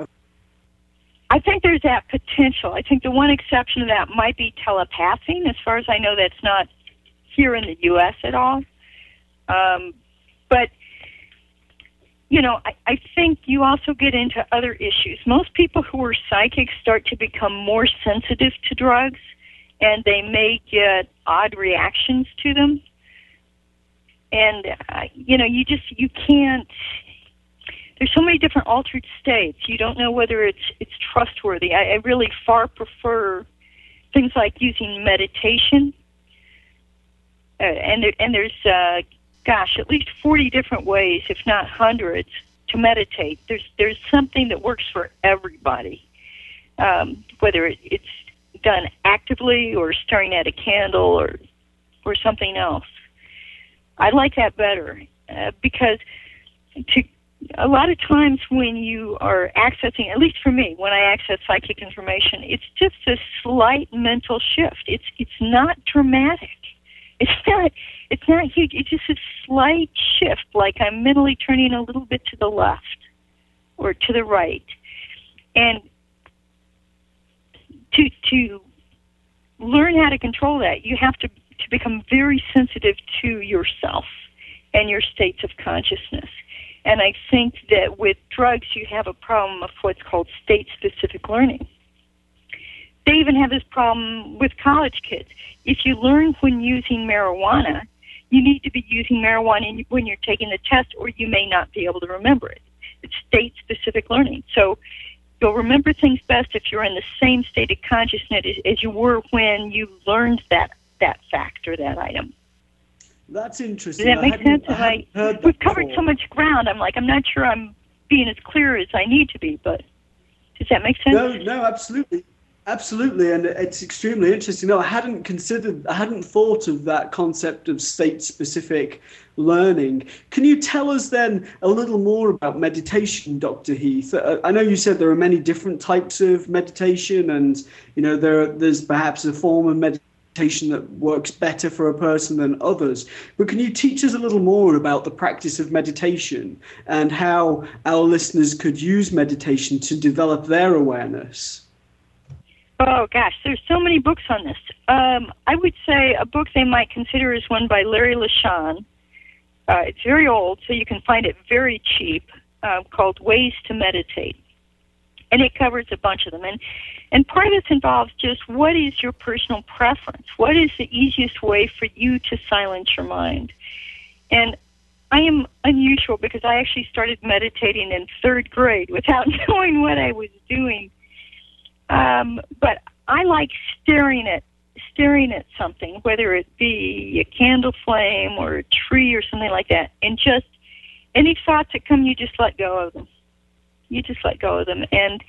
I think there's that potential. I think the one exception to that might be telepathing. As far as I know, that's not here in the U S at all. Um, but, you know, I, I think you also get into other issues. Most people who are psychics start to become more sensitive to drugs, and they may get odd reactions to them. And, uh, you know, you just, you can't, there's so many different altered states. You don't know whether it's it's trustworthy. I, I really far prefer things like using meditation. Uh, and, there, and there's, uh, gosh, at least forty different ways, if not hundreds, to meditate. There's there's something that works for everybody, um, whether it, it's done actively or staring at a candle or or something else. I like that better uh, because to a lot of times when you are accessing, at least for me, when I access psychic information, it's just a slight mental shift. It's it's not dramatic. It's not it's not huge. It's just a slight shift, like I'm mentally turning a little bit to the left or to the right. And to to learn how to control that, you have to, to become very sensitive to yourself and your states of consciousness. And I think that with drugs, you have a problem of what's called state-specific learning. They even have this problem with college kids. If you learn when using marijuana, you need to be using marijuana when you're taking the test, or you may not be able to remember it. It's state-specific learning. So you'll remember things best if you're in the same state of consciousness as, as you were when you learned that, that fact or that item. That's interesting. Does that make sense? I I, we've covered so much ground. I'm like, I'm not sure I'm being as clear as I need to be, but does that make sense? No, no, absolutely. Absolutely, and it's extremely interesting. No, I hadn't considered, I hadn't thought of that concept of state-specific learning. Can you tell us then a little more about meditation, Doctor Heath? I know you said there are many different types of meditation, and you know there there's perhaps a form of meditation that works better for a person than others. But can you teach us a little more about the practice of meditation and how our listeners could use meditation to develop their awareness? Oh, gosh, there's so many books on this. Um, I would say a book they might consider is one by Larry LeShan. Uh, it's very old, so you can find it very cheap, uh, called Ways to Meditate. And it covers a bunch of them. And, and part of this involves just what is your personal preference? What is the easiest way for you to silence your mind? And I am unusual because I actually started meditating in third grade without knowing what I was doing. Um, but I like staring at staring at something, whether it be a candle flame or a tree or something like that, and just any thoughts that come, you just let go of them. You just let go of them, and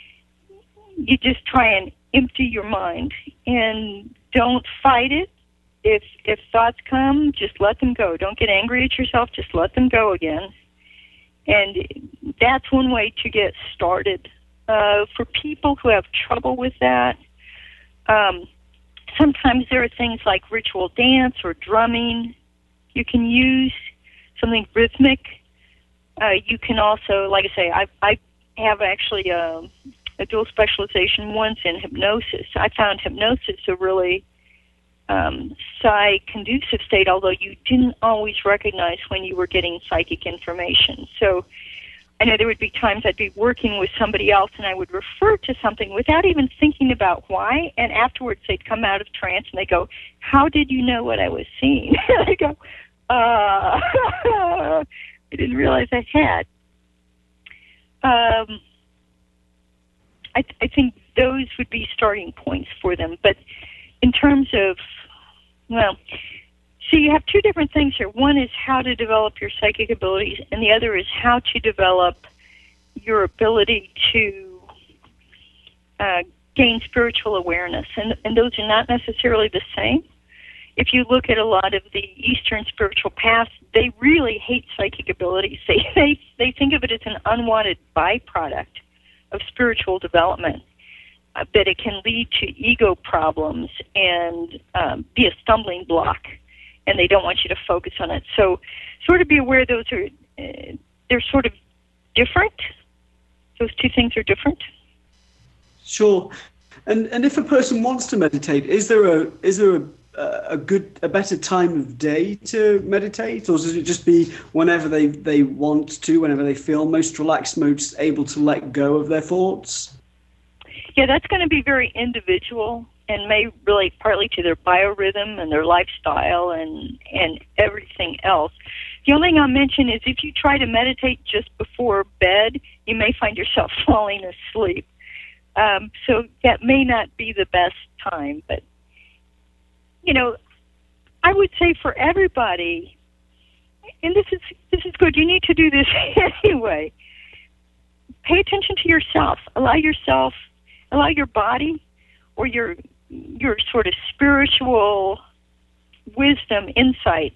you just try and empty your mind, and don't fight it. If if thoughts come, just let them go. Don't get angry at yourself. Just let them go again. And that's one way to get started. Uh, for people who have trouble with that, um, sometimes there are things like ritual dance or drumming. You can use something rhythmic. Uh, you can also, like I say, I, I have actually a, a dual specialization once in hypnosis. I found hypnosis a really um, psi-conducive state, although you didn't always recognize when you were getting psychic information. So I know there would be times I'd be working with somebody else and I would refer to something without even thinking about why, and afterwards they'd come out of trance and they go, how did you know what I was seeing? I go, uh, I didn't realize I had. Um, I, th- I think those would be starting points for them. But in terms of, well, so you have two different things here. One is how to develop your psychic abilities, and the other is how to develop your ability to uh, gain spiritual awareness. And, and those are not necessarily the same. If you look at a lot of the Eastern spiritual paths, they really hate psychic abilities. They, they, they think of it as an unwanted byproduct of spiritual development, uh, that it can lead to ego problems and um, be a stumbling block, and they don't want you to focus on it. So sort of be aware those are, uh, they're sort of different. Those two things are different. Sure. And and if a person wants to meditate, is there a is there a a good, a better time of day to meditate, or does it just be whenever they, they want to, whenever they feel most relaxed, most able to let go of their thoughts? Yeah, that's going to be very individual and may relate partly to their biorhythm and their lifestyle and, and everything else. The only thing I'll mention is if you try to meditate just before bed, you may find yourself falling asleep. Um, so that may not be the best time, but you know, I would say for everybody, and this is this is good, you need to do this anyway, pay attention to yourself. Allow yourself, allow your body or your your sort of spiritual wisdom, insight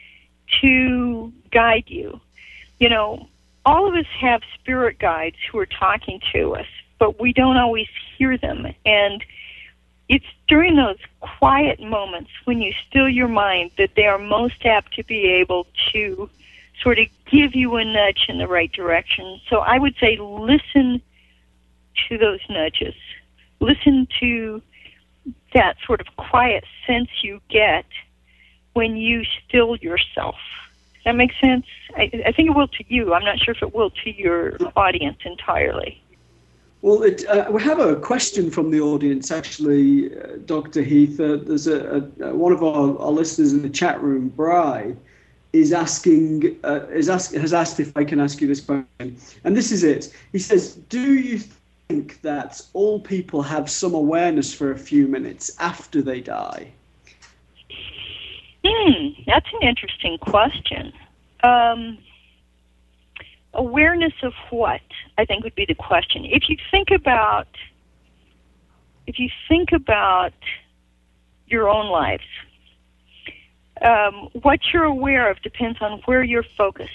to guide you. You know, all of us have spirit guides who are talking to us, but we don't always hear them. And it's during those quiet moments when you still your mind that they are most apt to be able to sort of give you a nudge in the right direction. So I would say listen to those nudges. Listen to that sort of quiet sense you get when you still yourself. Does that make sense? I, I think it will to you. I'm not sure if it will to your audience entirely. Well, it, uh, we have a question from the audience, actually, uh, Doctor Heath. Uh, there's a, a one of our, our listeners in the chat room, Bri, is asking uh, is ask, has asked if I can ask you this question, and this is it. He says, "Do you think that all people have some awareness for a few minutes after they die?" Hmm, that's an interesting question. Um, Awareness of what, I think, would be the question. If you think about, if you think about your own lives, um, what you're aware of depends on where you're focused.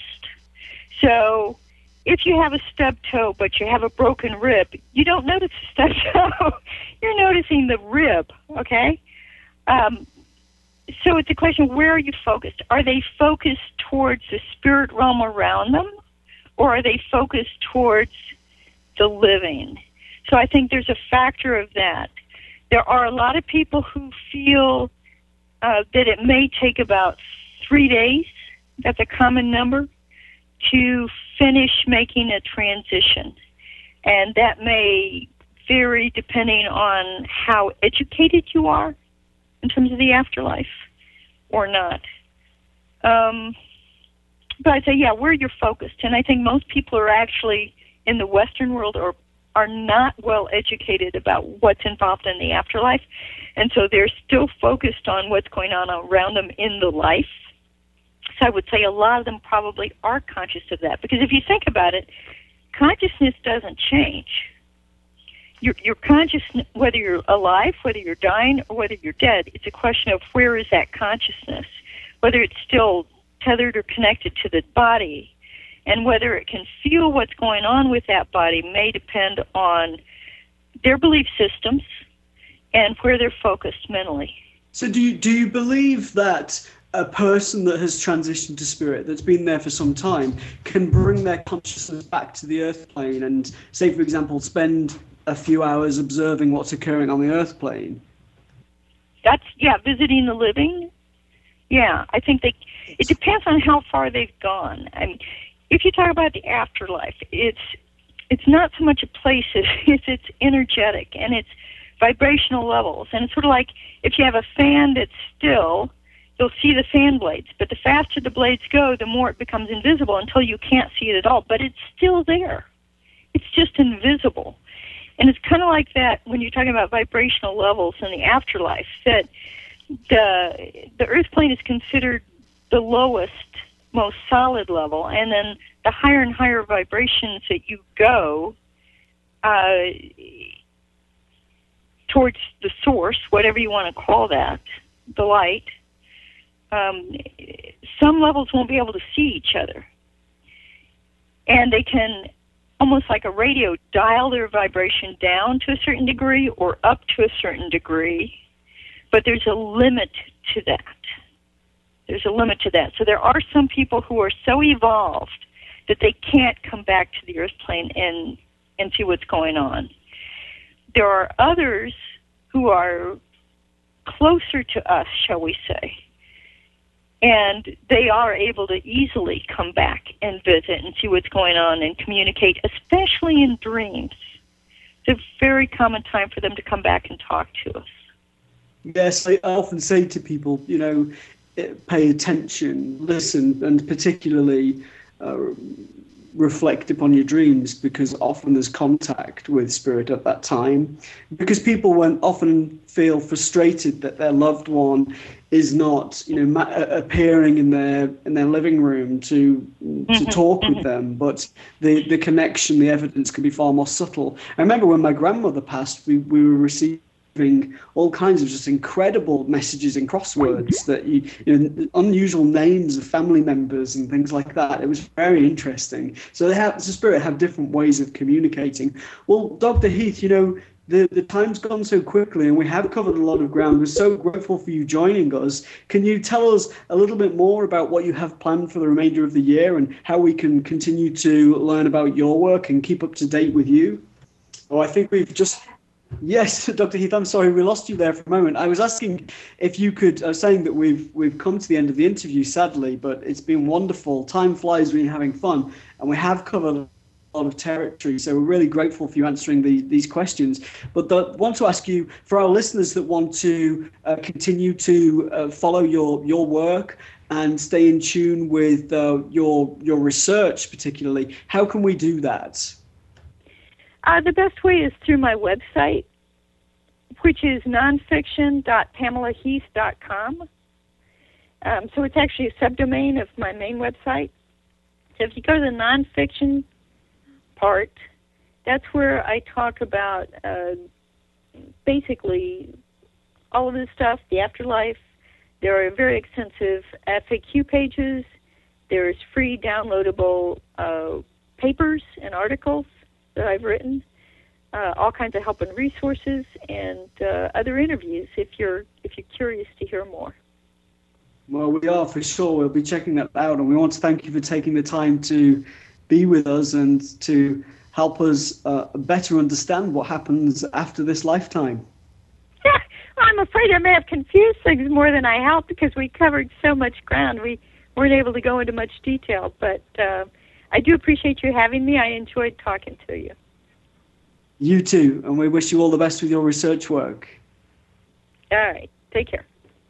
So, if you have a stub toe but you have a broken rib, you don't notice the stub toe. You're noticing the rib, okay? Um, so it's a question, where are you focused? Are they focused towards the spirit realm around them? Or are they focused towards the living? So I think there's a factor of that. There are a lot of people who feel uh, that it may take about three days, that's a common number, to finish making a transition. And that may vary depending on how educated you are in terms of the afterlife or not. Um... But I'd say, yeah, where you're focused. And I think most people are actually in the Western world or are not well educated about what's involved in the afterlife. And so they're still focused on what's going on around them in the life. So I would say a lot of them probably are conscious of that. Because if you think about it, consciousness doesn't change. Your, your consciousness, whether you're alive, whether you're dying, or whether you're dead, it's a question of where is that consciousness, whether it's still tethered or connected to the body, and whether it can feel what's going on with that body may depend on their belief systems and where they're focused mentally. So do you, do you believe that a person that has transitioned to spirit, that's been there for some time, can bring their consciousness back to the earth plane and, say, for example, spend a few hours observing what's occurring on the earth plane? That's, yeah, visiting the living. Yeah, I think they, it depends on how far they've gone. I mean, if you talk about the afterlife, it's it's not so much a place as it's, it's energetic, and it's vibrational levels. And it's sort of like if you have a fan that's still, you'll see the fan blades, but the faster the blades go, the more it becomes invisible until you can't see it at all. But it's still there. It's just invisible. And it's kind of like that when you're talking about vibrational levels in the afterlife, that the the earth plane is considered the lowest, most solid level, and then the higher and higher vibrations that you go uh, towards the source, whatever you want to call that, the light, um, some levels won't be able to see each other. And they can, almost like a radio, dial their vibration down to a certain degree or up to a certain degree, but there's a limit to that. There's a limit to that. So there are some people who are so evolved that they can't come back to the earth plane and, and see what's going on. There are others who are closer to us, shall we say, and they are able to easily come back and visit and see what's going on and communicate, especially in dreams. It's a very common time for them to come back and talk to us. Yes, I often say to people, you know, pay attention, listen, and particularly uh, reflect upon your dreams, because often there's contact with spirit at that time. Because people when often feel frustrated that their loved one is not, you know, ma- appearing in their in their living room to to talk with them, but the the connection, the evidence can be far more subtle. I remember when my grandmother passed, we we were receiving all kinds of just incredible messages and crosswords that you, you know, unusual names of family members and things like that. It was very interesting. So they have, the spirit have different ways of communicating. Well, Doctor Heath, you know, the, the time's gone so quickly and we have covered a lot of ground. We're so grateful for you joining us. Can you tell us a little bit more about what you have planned for the remainder of the year and how we can continue to learn about your work and keep up to date with you? Oh, I think we've just... Yes, Doctor Heath, I'm sorry, we lost you there for a moment. I was asking if you could, I was saying that we've we've come to the end of the interview, sadly, but it's been wonderful. Time flies when you're having fun, and we have covered a lot of territory, so we're really grateful for you answering the, these questions. But I want to ask you, for our listeners that want to uh, continue to uh, follow your, your work and stay in tune with uh, your your research particularly, how can we do that? Uh, the best way is through my website, which is nonfiction dot pamela heath dot com. Um, so it's actually a subdomain of my main website. So if you go to the nonfiction part, that's where I talk about uh, basically all of this stuff, the afterlife. There are very extensive F A Q pages. There's free downloadable uh, papers and articles that I've written, uh, all kinds of help and resources, and uh, other interviews if you're if you're curious to hear more. Well, we are for sure. We'll be checking that out, and we want to thank you for taking the time to be with us and to help us uh, better understand what happens after this lifetime. Yeah, I'm afraid I may have confused things more than I helped because we covered so much ground. We weren't able to go into much detail, but uh, I do appreciate you having me. I enjoyed talking to you. You too, and we wish you all the best with your research work. All right. Take care.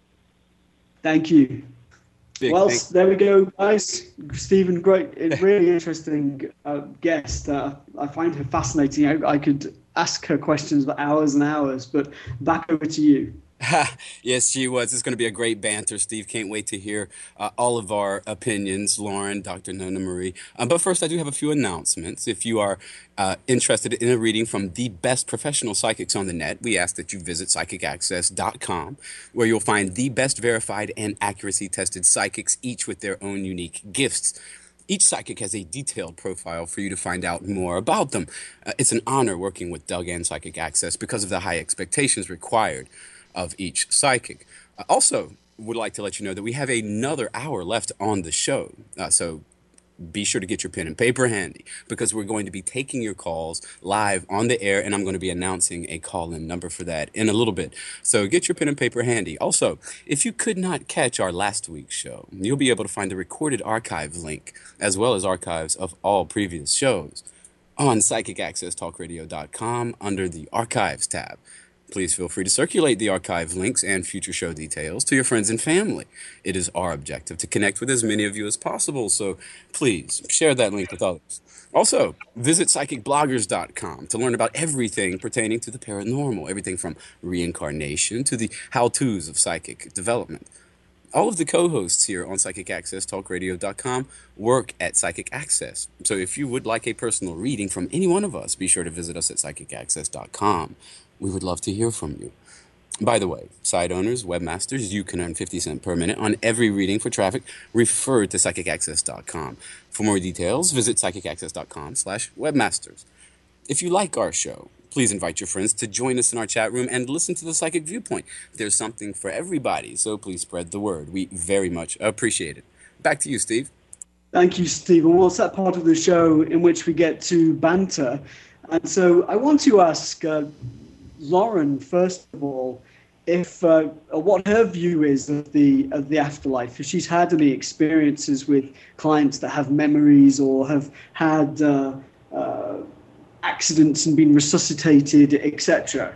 Thank you. Big well, thanks. There we go, guys. Stephen, great, really interesting uh, guest. Uh, I find her fascinating. I, I could ask her questions for hours and hours, but back over to you. Yes, she was. It's going to be a great banter, Steve. Can't wait to hear uh, all of our opinions, Lauren, Doctor Nona Marie. Um, but first, I do have a few announcements. If you are uh, interested in a reading from the best professional psychics on the net, we ask that you visit psychic access dot com, where you'll find the best verified and accuracy-tested psychics, each with their own unique gifts. Each psychic has a detailed profile for you to find out more about them. Uh, it's an honor working with Doug and Psychic Access because of the high expectations required of each psychic. I also would like to let you know that we have another hour left on the show. Uh, so be sure to get your pen and paper handy, because we're going to be taking your calls live on the air, and I'm going to be announcing a call-in number for that in a little bit. So get your pen and paper handy. Also, if you could not catch our last week's show, you'll be able to find the recorded archive link, as well as archives of all previous shows, on psychic access talk radio dot com under the Archives tab. Please feel free to circulate the archive links and future show details to your friends and family. It is our objective to connect with as many of you as possible, so please share that link with others. Also, visit psychic bloggers dot com to learn about everything pertaining to the paranormal, everything from reincarnation to the how-tos of psychic development. All of the co-hosts here on psychic access talk radio dot com work at Psychic Access, so if you would like a personal reading from any one of us, be sure to visit us at psychic access dot com. We would love to hear from you. By the way, site owners, webmasters, you can earn fifty cents per minute on every reading for traffic referred to psychic access dot com. For more details, visit psychic access dot com slash webmasters. If you like our show, please invite your friends to join us in our chat room and listen to the Psychic Viewpoint. There's something for everybody, so please spread the word. We very much appreciate it. Back to you, Steve. Thank you, Stephen. Well, it's that part of the show in which we get to banter. And so I want to ask uh, Lauren, first of all, if uh, what her view is of the of the afterlife, if she's had any experiences with clients that have memories or have had uh, uh, accidents and been resuscitated, et cetera.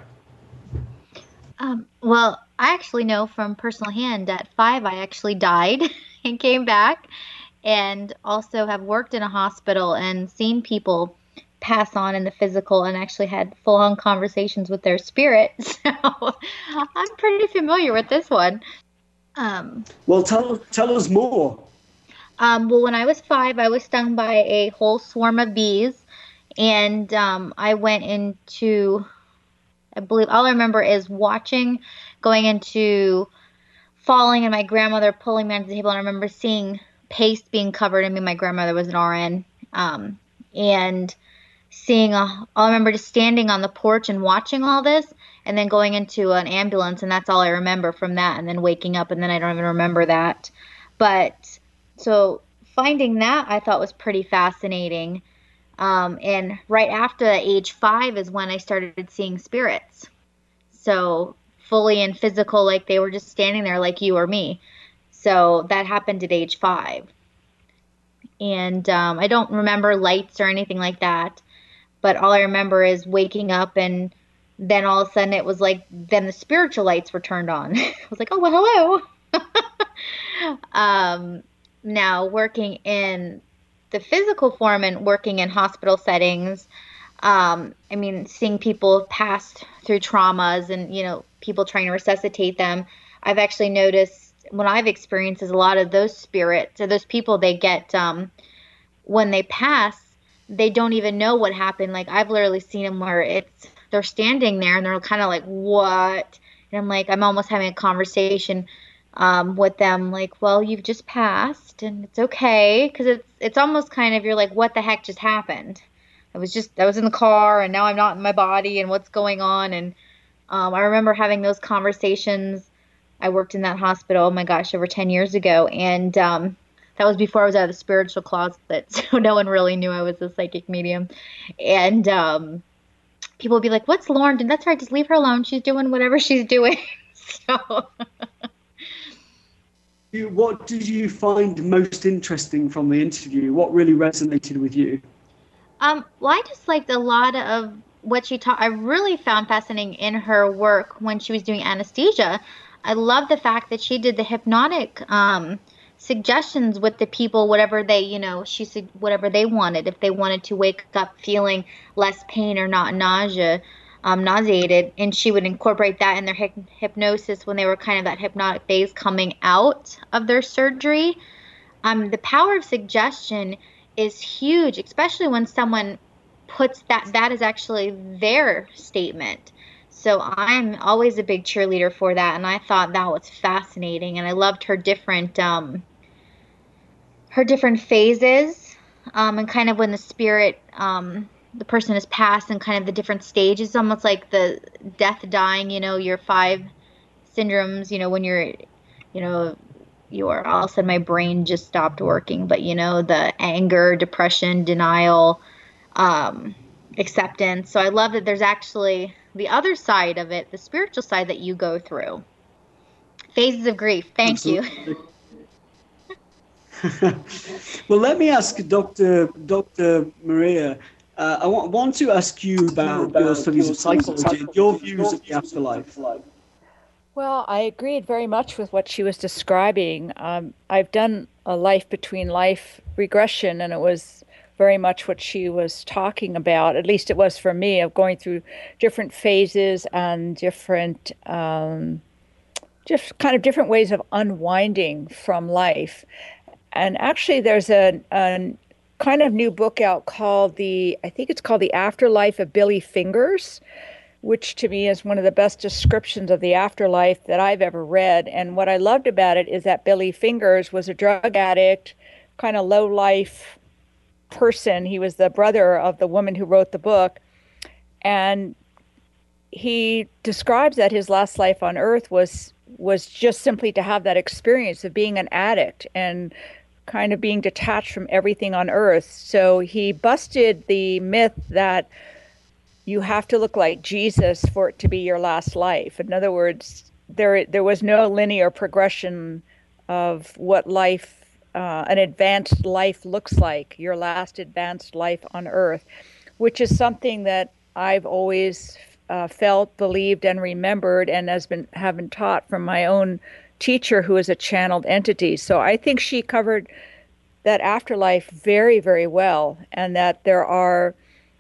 Um, well, I actually know from personal hand at five I actually died and came back, and also have worked in a hospital and seen people pass on in the physical and actually had full-on conversations with their spirit. So I'm pretty familiar with this one. Um, well, tell tell us more. Um, well, when I was five, I was stung by a whole swarm of bees, and um, I went into, I believe, all I remember is watching, going into, falling, and my grandmother pulling me onto the table. And I remember seeing paste being covered. I mean, my grandmother was an R N, um, and seeing, a, all I remember just standing on the porch and watching all this, and then going into an ambulance, and that's all I remember from that, and then waking up, and then I don't even remember that. But, so, finding that I thought was pretty fascinating, um, and right after age five is when I started seeing spirits, so, fully and physical, like they were just standing there like you or me. So, that happened at age five, and um, I don't remember lights or anything like that. But all I remember is waking up, and then all of a sudden it was like, then the spiritual lights were turned on. I was like, oh, well, hello. um, now, working in the physical form and working in hospital settings, um, I mean, seeing people pass through traumas and, you know, people trying to resuscitate them, I've actually noticed when I've experienced is a lot of those spirits or those people, they get, um, when they pass, they don't even know what happened. Like, I've literally seen them where it's, they're standing there and they're kind of like, what? And I'm like, I'm almost having a conversation um, with them. Like, well, you've just passed and it's okay. Cause it's, it's almost kind of, you're like, what the heck just happened? I was just, I was in the car and now I'm not in my body and what's going on. And um, I remember having those conversations. I worked in that hospital, oh my gosh, over ten years ago. And, um, that was before I was out of the spiritual closet, so no one really knew I was a psychic medium. And um, people would be like, what's Lauren doing? That's right, just leave her alone. She's doing whatever she's doing. So, what did you find most interesting from the interview? What really resonated with you? Um, well, I just liked a lot of what she taught. I really found fascinating in her work when she was doing anesthesia. I love the fact that she did the hypnotic um suggestions with the people, whatever they, you know, she said whatever they wanted. If they wanted to wake up feeling less pain or not nausea, um, nauseated, and she would incorporate that in their hy- hypnosis when they were kind of that hypnotic phase coming out of their surgery. Um, the power of suggestion is huge, especially when someone puts that, that is actually their statement. So I'm always a big cheerleader for that, and I thought that was fascinating, and I loved her different, um, her different phases, um, and kind of when the spirit, um, the person has passed, and kind of the different stages, almost like the death, dying, you know, your five syndromes, you know, when you're, you know, your, all of a sudden my brain just stopped working. But, you know, the anger, depression, denial, um, acceptance. So I love that there's actually the other side of it, the spiritual side that you go through. Phases of grief. Thank Absolutely. you. Well, let me ask Doctor Doctor Maria. Uh, I want, want to ask you about your studies of psychology and your views of the afterlife. Well, I agreed very much with what she was describing. Um, I've done a life between life regression, and it was very much what she was talking about. At least it was for me, of going through different phases and different, um, just kind of different ways of unwinding from life. And actually, there's a, a kind of new book out called the, I think it's called The Afterlife of Billy Fingers, which to me is one of the best descriptions of the afterlife that I've ever read. And what I loved about it is that Billy Fingers was a drug addict, kind of low life person. He was the brother of the woman who wrote the book. And he describes that his last life on earth was was just simply to have that experience of being an addict and kind of being detached from everything on earth. So he busted the myth that you have to look like Jesus for it to be your last life. In other words, there there was no linear progression of what life, uh, an advanced life looks like, your last advanced life on earth, which is something that I've always uh, felt, believed, and remembered, and has been have been taught from my own teacher, who is a channeled entity. So I think she covered that afterlife very, very well, and that there are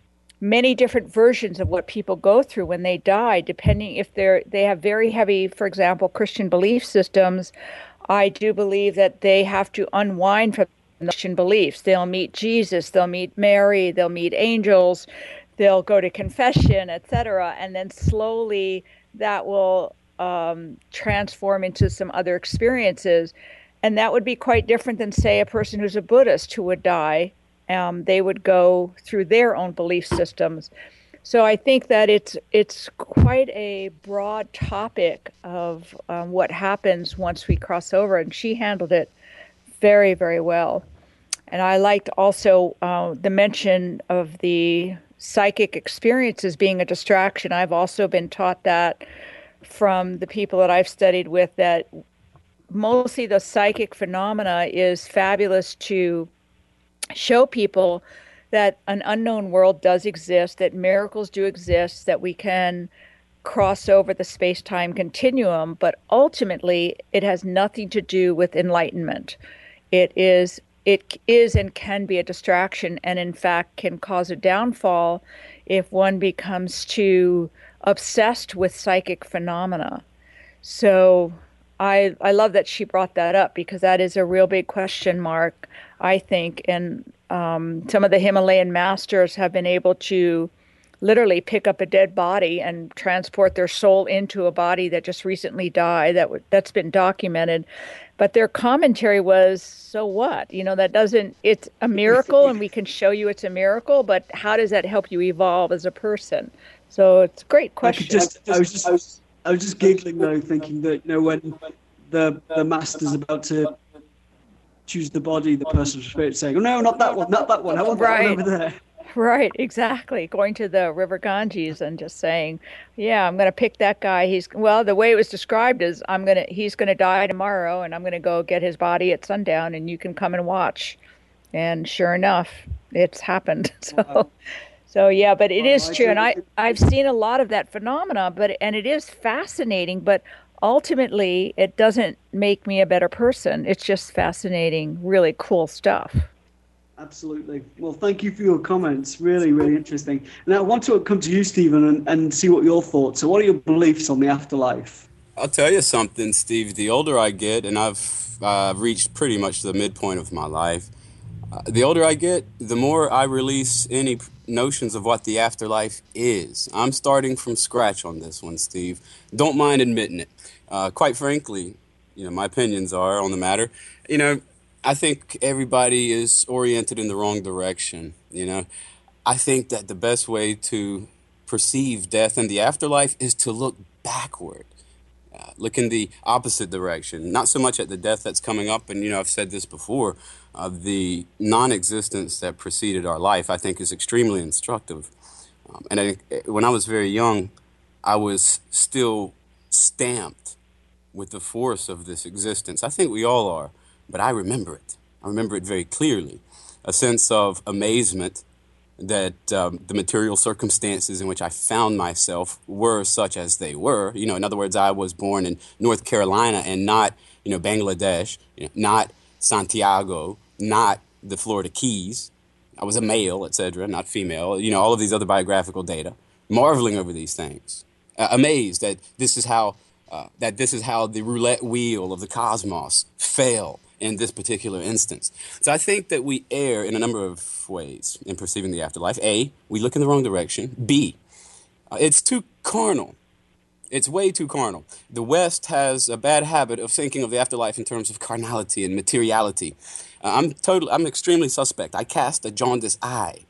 many different versions of what people go through when they die, depending if they're they have very heavy, for example, Christian belief systems. I do believe that they have to unwind from Christian beliefs. They'll meet Jesus, they'll meet Mary, they'll meet angels, they'll go to confession, et cetera, and then slowly that will um, transform into some other experiences. And that would be quite different than, say, a person who's a Buddhist who would die. Um, they would go through their own belief systems. So I think that it's it's quite a broad topic of um, what happens once we cross over, and she handled it very, very well. And I liked also uh, the mention of the psychic experiences being a distraction. I've also been taught that from the people that I've studied with, that mostly the psychic phenomena is fabulous to show people that an unknown world does exist, that miracles do exist, that we can cross over the space-time continuum, but ultimately it has nothing to do with enlightenment. It is it is and can be a distraction, and in fact can cause a downfall if one becomes too obsessed with psychic phenomena. So I I love that she brought that up, because that is a real big question mark, I think. And um, some of the Himalayan masters have been able to literally pick up a dead body and transport their soul into a body that just recently died. That w- that's been documented. But their commentary was, so what? You know, that doesn't, it's a miracle and we can show you it's a miracle, but how does that help you evolve as a person? So it's a great question. I, just, I, was just, I, was, I was just giggling though, thinking that, you know, when the the master's about to choose the body, the person's spirit saying, oh no, not that one, not that one, I want right. that one over there. Right, exactly. Going to the River Ganges and just saying, yeah, I'm going to pick that guy. He's, well, the way it was described is I'm going to, he's going to die tomorrow and I'm going to go get his body at sundown and you can come and watch. And sure enough, it's happened. So, wow. so yeah, but it wow, is true. And I, I've seen a lot of that phenomena, but, and it is fascinating, but ultimately it doesn't make me a better person. It's just fascinating, really cool stuff. Absolutely. Well, thank you for your comments. Really, really interesting. And I want to come to you, Stephen, and, and see what your thoughts are. What are your beliefs on the afterlife? I'll tell you something, Steve. The older I get, and I've uh, reached pretty much the midpoint of my life, uh, the older I get, the more I release any notions of what the afterlife is. I'm starting from scratch on this one, Steve. Don't mind admitting it. Uh, quite frankly, you know, my opinions are on the matter. You know, I think everybody is oriented in the wrong direction, you know. I think that the best way to perceive death and the afterlife is to look backward. Uh, look in the opposite direction, not so much at the death that's coming up. And, you know, I've said this before, uh, the non-existence that preceded our life, I think, is extremely instructive. Um, and I, when I was very young, I was still stamped with the force of this existence. I think we all are, but I remember it. I remember it very clearly. A sense of amazement that um, the material circumstances in which I found myself were such as they were. You know, in other words, I was born in North Carolina and not, you know, Bangladesh, you know, not Santiago, not the Florida Keys. I was a male, et cetera, not female. You know, all of these other biographical data. Marveling over these things, uh, amazed that this is how uh, that this is how the roulette wheel of the cosmos fell in this particular instance. So I think that we err in a number of ways in perceiving the afterlife. A, we look in the wrong direction. B, uh, it's too carnal. It's way too carnal. The West has a bad habit of thinking of the afterlife in terms of carnality and materiality. Uh, I'm totally, I'm extremely suspect. I cast a jaundiced eye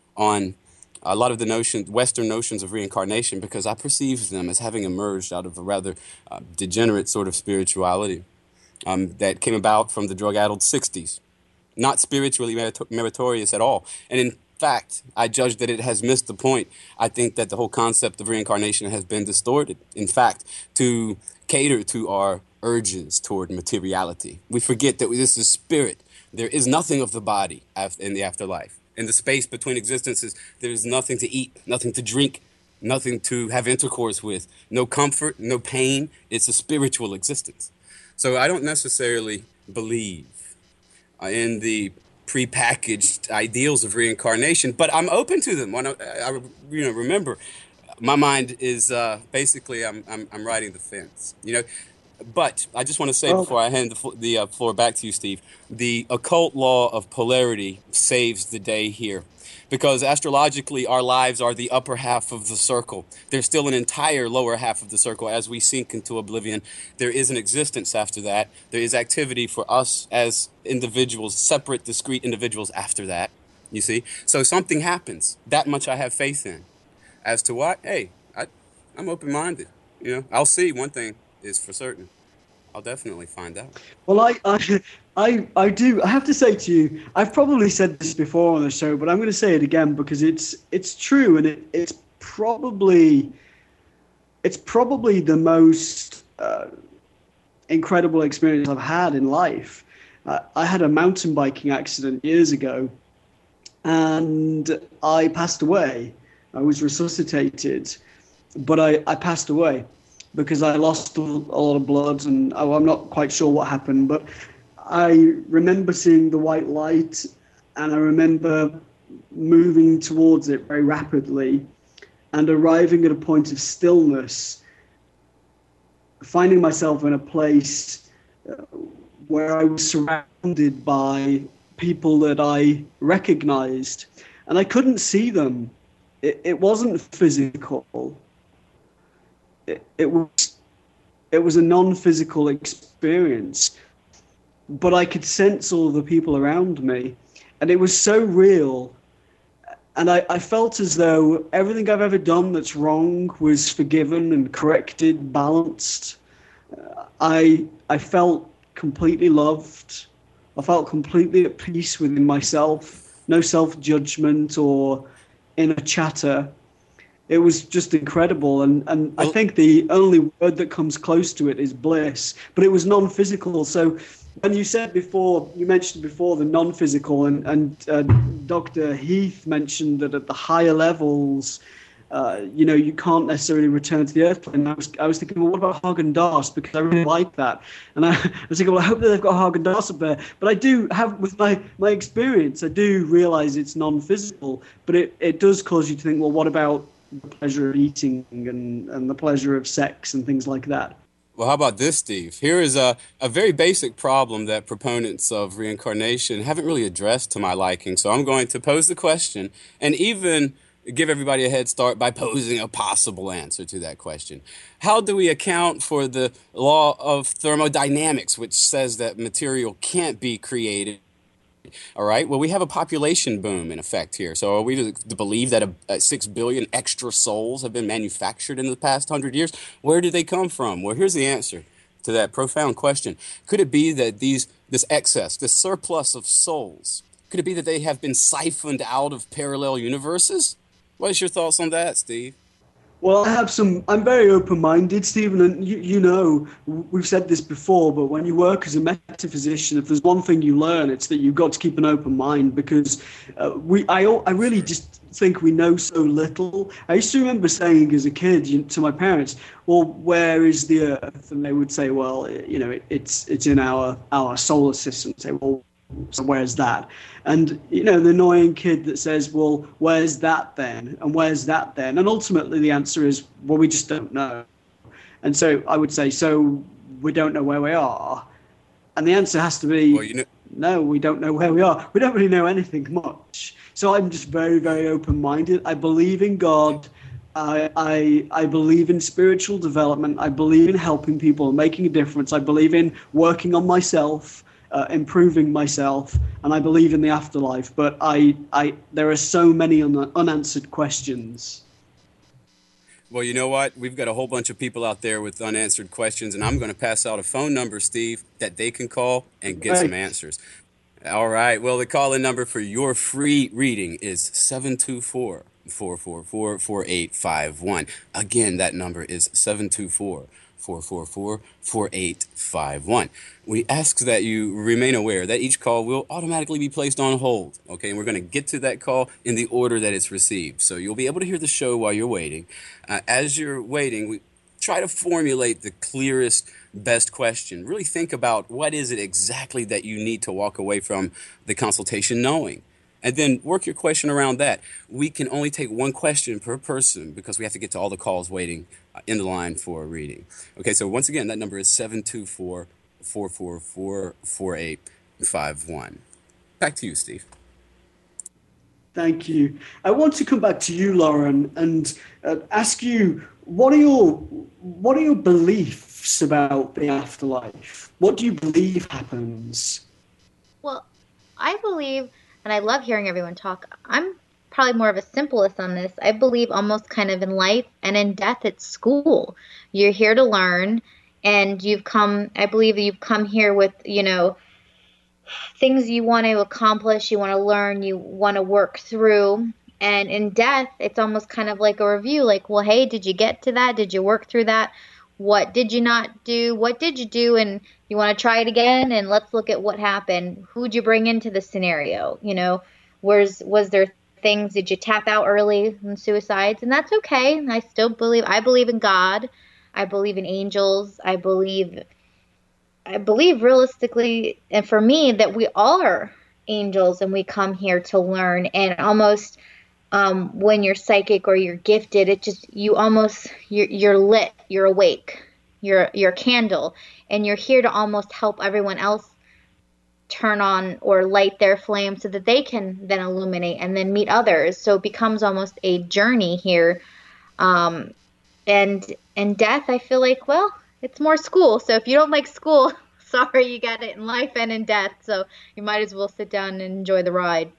on a lot of the notion, Western notions of reincarnation because I perceive them as having emerged out of a rather uh, degenerate sort of spirituality. Um, that came about from the drug-addled sixties. Not spiritually merit- meritorious at all. And in fact, I judge that it has missed the point. I think that the whole concept of reincarnation has been distorted. In fact, to cater to our urges toward materiality. We forget that this is spirit. There is nothing of the body in the afterlife. In the space between existences, there is nothing to eat, nothing to drink, nothing to have intercourse with, no comfort, no pain. It's a spiritual existence. So I don't necessarily believe uh, in the prepackaged ideals of reincarnation, but I'm open to them. When I, I you know, remember, my mind is uh, basically I'm, I'm I'm riding the fence. You know, but I just want to say oh. before I hand the, the uh, floor back to you, Steve, the occult law of polarity saves the day here. Because astrologically, our lives are the upper half of the circle. There's still an entire lower half of the circle as we sink into oblivion. There is an existence after that. There is activity for us as individuals, separate, discrete individuals after that, you see. So something happens. That much I have faith in. As to what? Hey, I, I'm open-minded. You know, I'll see. One thing is for certain. I'll definitely find out. Well, I, I, I, I do. I have to say to you, I've probably said this before on the show, but I'm going to say it again because it's it's true, and it, it's probably it's probably the most uh, incredible experience I've had in life. Uh, I had a mountain biking accident years ago, and I passed away. I was resuscitated, but I, I passed away. Because I lost a lot of blood and oh, I'm not quite sure what happened, but I remember seeing the white light and I remember moving towards it very rapidly and arriving at a point of stillness, finding myself in a place where I was surrounded by people that I recognized and I couldn't see them. It, it wasn't physical. It, it was it was a non-physical experience, but I could sense all the people around me, and it was so real. And I, I felt as though everything I've ever done that's wrong was forgiven and corrected, balanced. Uh, I I felt completely loved. I felt completely at peace within myself. No self-judgment or inner chatter. It was just incredible, and, and well, I think the only word that comes close to it is bliss, but it was non-physical. So when you said before, you mentioned before the non-physical, and, and uh, Doctor Heath mentioned that at the higher levels, uh, you know, you can't necessarily return to the earth. And I was, I was thinking, well, what about Haagen-Dazs? Because I really like that. And I, I was thinking, well, I hope that they've got Haagen-Dazs up there. But I do have, with my, my experience, I do realize it's non-physical, but it, it does cause you to think, well, what about the pleasure of eating and, and the pleasure of sex and things like that? Well, how about this, Steve? Here is a, a very basic problem that proponents of reincarnation haven't really addressed to my liking. So I'm going to pose the question and even give everybody a head start by posing a possible answer to that question. How do we account for the law of thermodynamics, which says that material can't be created All right. Well, we have a population boom in effect here. So are we to, to believe that a, a six billion extra souls have been manufactured in the past hundred years? Where did they come from? Well, here's the answer to that profound question. Could it be that these this excess, this surplus of souls, could it be that they have been siphoned out of parallel universes? What is your thoughts on that, Steve? Well, I have some. I'm very open-minded, Stephen, and you, you know we've said this before. But when you work as a metaphysician, if there's one thing you learn, it's that you've got to keep an open mind because uh, we. I, I really just think we know so little. I used to remember saying as a kid you, to my parents, "Well, where is the Earth?" And they would say, "Well, you know, it, it's it's in our our solar system." I'd say, "Well, so where's that?" And, you know, the annoying kid that says, well, where's that then? And where's that then? And ultimately the answer is, well, we just don't know. And so I would say, so we don't know where we are. And the answer has to be, well, you know, no, we don't know where we are. We don't really know anything much. So I'm just very, very open-minded. I believe in God. I, I I believe in spiritual development. I believe in helping people, making a difference. I believe in working on myself. Uh, improving myself, and I believe in the afterlife, but I, I, there are so many un- unanswered questions. Well, you know what? We've got a whole bunch of people out there with unanswered questions, and I'm going to pass out a phone number, Steve, that they can call and get right. some answers. All right. Well, the call-in number for your free reading is seven two four, four four four, four eight five one. Again, that number is seven two four, four four four, four eight five one. We ask that you remain aware that each call will automatically be placed on hold, okay? And we're going to get to that call in the order that it's received. So you'll be able to hear the show while you're waiting. Uh, as you're waiting, we try to formulate the clearest, best question. Really think about what is it exactly that you need to walk away from the consultation knowing. And then work your question around that. We can only take one question per person because we have to get to all the calls waiting in the line for a reading. Okay, so once again, that number is seven two four, four four four, four eight five one. Back to you, Steve. Thank you. I want to come back to you, Lauren, and uh, ask you, what are your what are your beliefs about the afterlife? What do you believe happens? Well, I believe, and I love hearing everyone talk, I'm probably more of a simplest on this. I believe almost kind of in life and in death, it's school. You're here to learn, and you've come, I believe that you've come here with, you know, things you want to accomplish, you want to learn, you want to work through. And in death, it's almost kind of like a review, like, well, hey, did you get to that? Did you work through that? What did you not do? What did you do? And you want to try it again? And let's look at what happened. Who'd you bring into the scenario? You know, where's, was there things, did you tap out early in suicides? And that's okay. I still believe, I believe in God. I believe in angels. I believe, I believe realistically, and for me, that we all are angels and we come here to learn. And almost um, when you're psychic or you're gifted, it just, you almost, you're, you're lit, you're awake, you're, you're a candle, and you're here to almost help everyone else turn on or light their flame so that they can then illuminate and then meet others. So it becomes almost a journey here. Um, and, and death, I feel like, well, it's more school. So if you don't like school, sorry, you got it in life and in death. So you might as well sit down and enjoy the ride.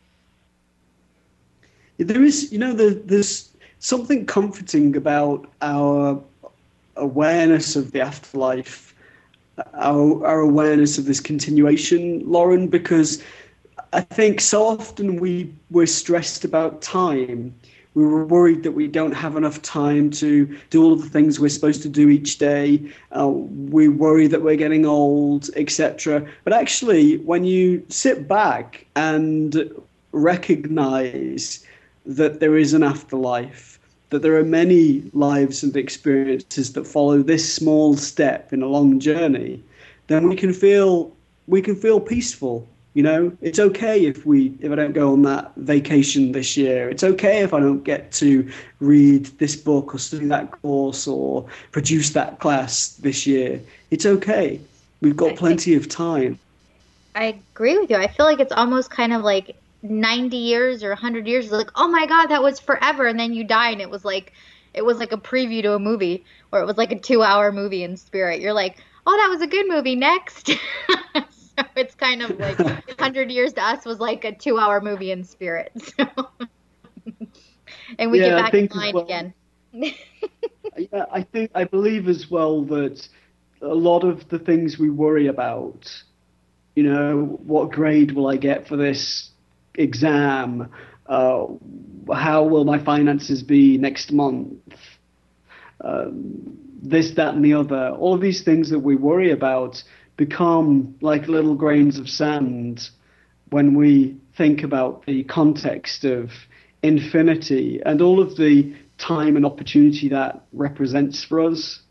There is, you know, the, there's something comforting about our awareness of the afterlife, our, our awareness of this continuation, Lauren, because I think so often we, we're stressed about time. We were worried that we don't have enough time to do all of the things we're supposed to do each day. Uh, we worry that we're getting old, et cetera. But actually, when you sit back and recognize that there is an afterlife, that there are many lives and experiences that follow this small step in a long journey, then we can feel we can feel peaceful. You know, it's okay if we if I don't go on that vacation this year. It's okay if I don't get to read this book or study that course or produce that class this year. It's okay. We've got plenty of time. I agree with you. I feel like it's almost kind of like ninety years or one hundred years. Like, oh my God, that was forever. And then you die and it was like it was like a preview to a movie, or it was like a two hour movie in spirit. You're like, oh, that was a good movie. Next. So it's kind of like one hundred years to us was like a two-hour movie in spirit. So. And we yeah, get back I think in line well, again. yeah, I think I believe as well that a lot of the things we worry about, you know, what grade will I get for this exam? Uh, how will my finances be next month? Um, this, that, and the other. All of these things that we worry about become like little grains of sand when we think about the context of infinity and all of the time and opportunity that represents for us.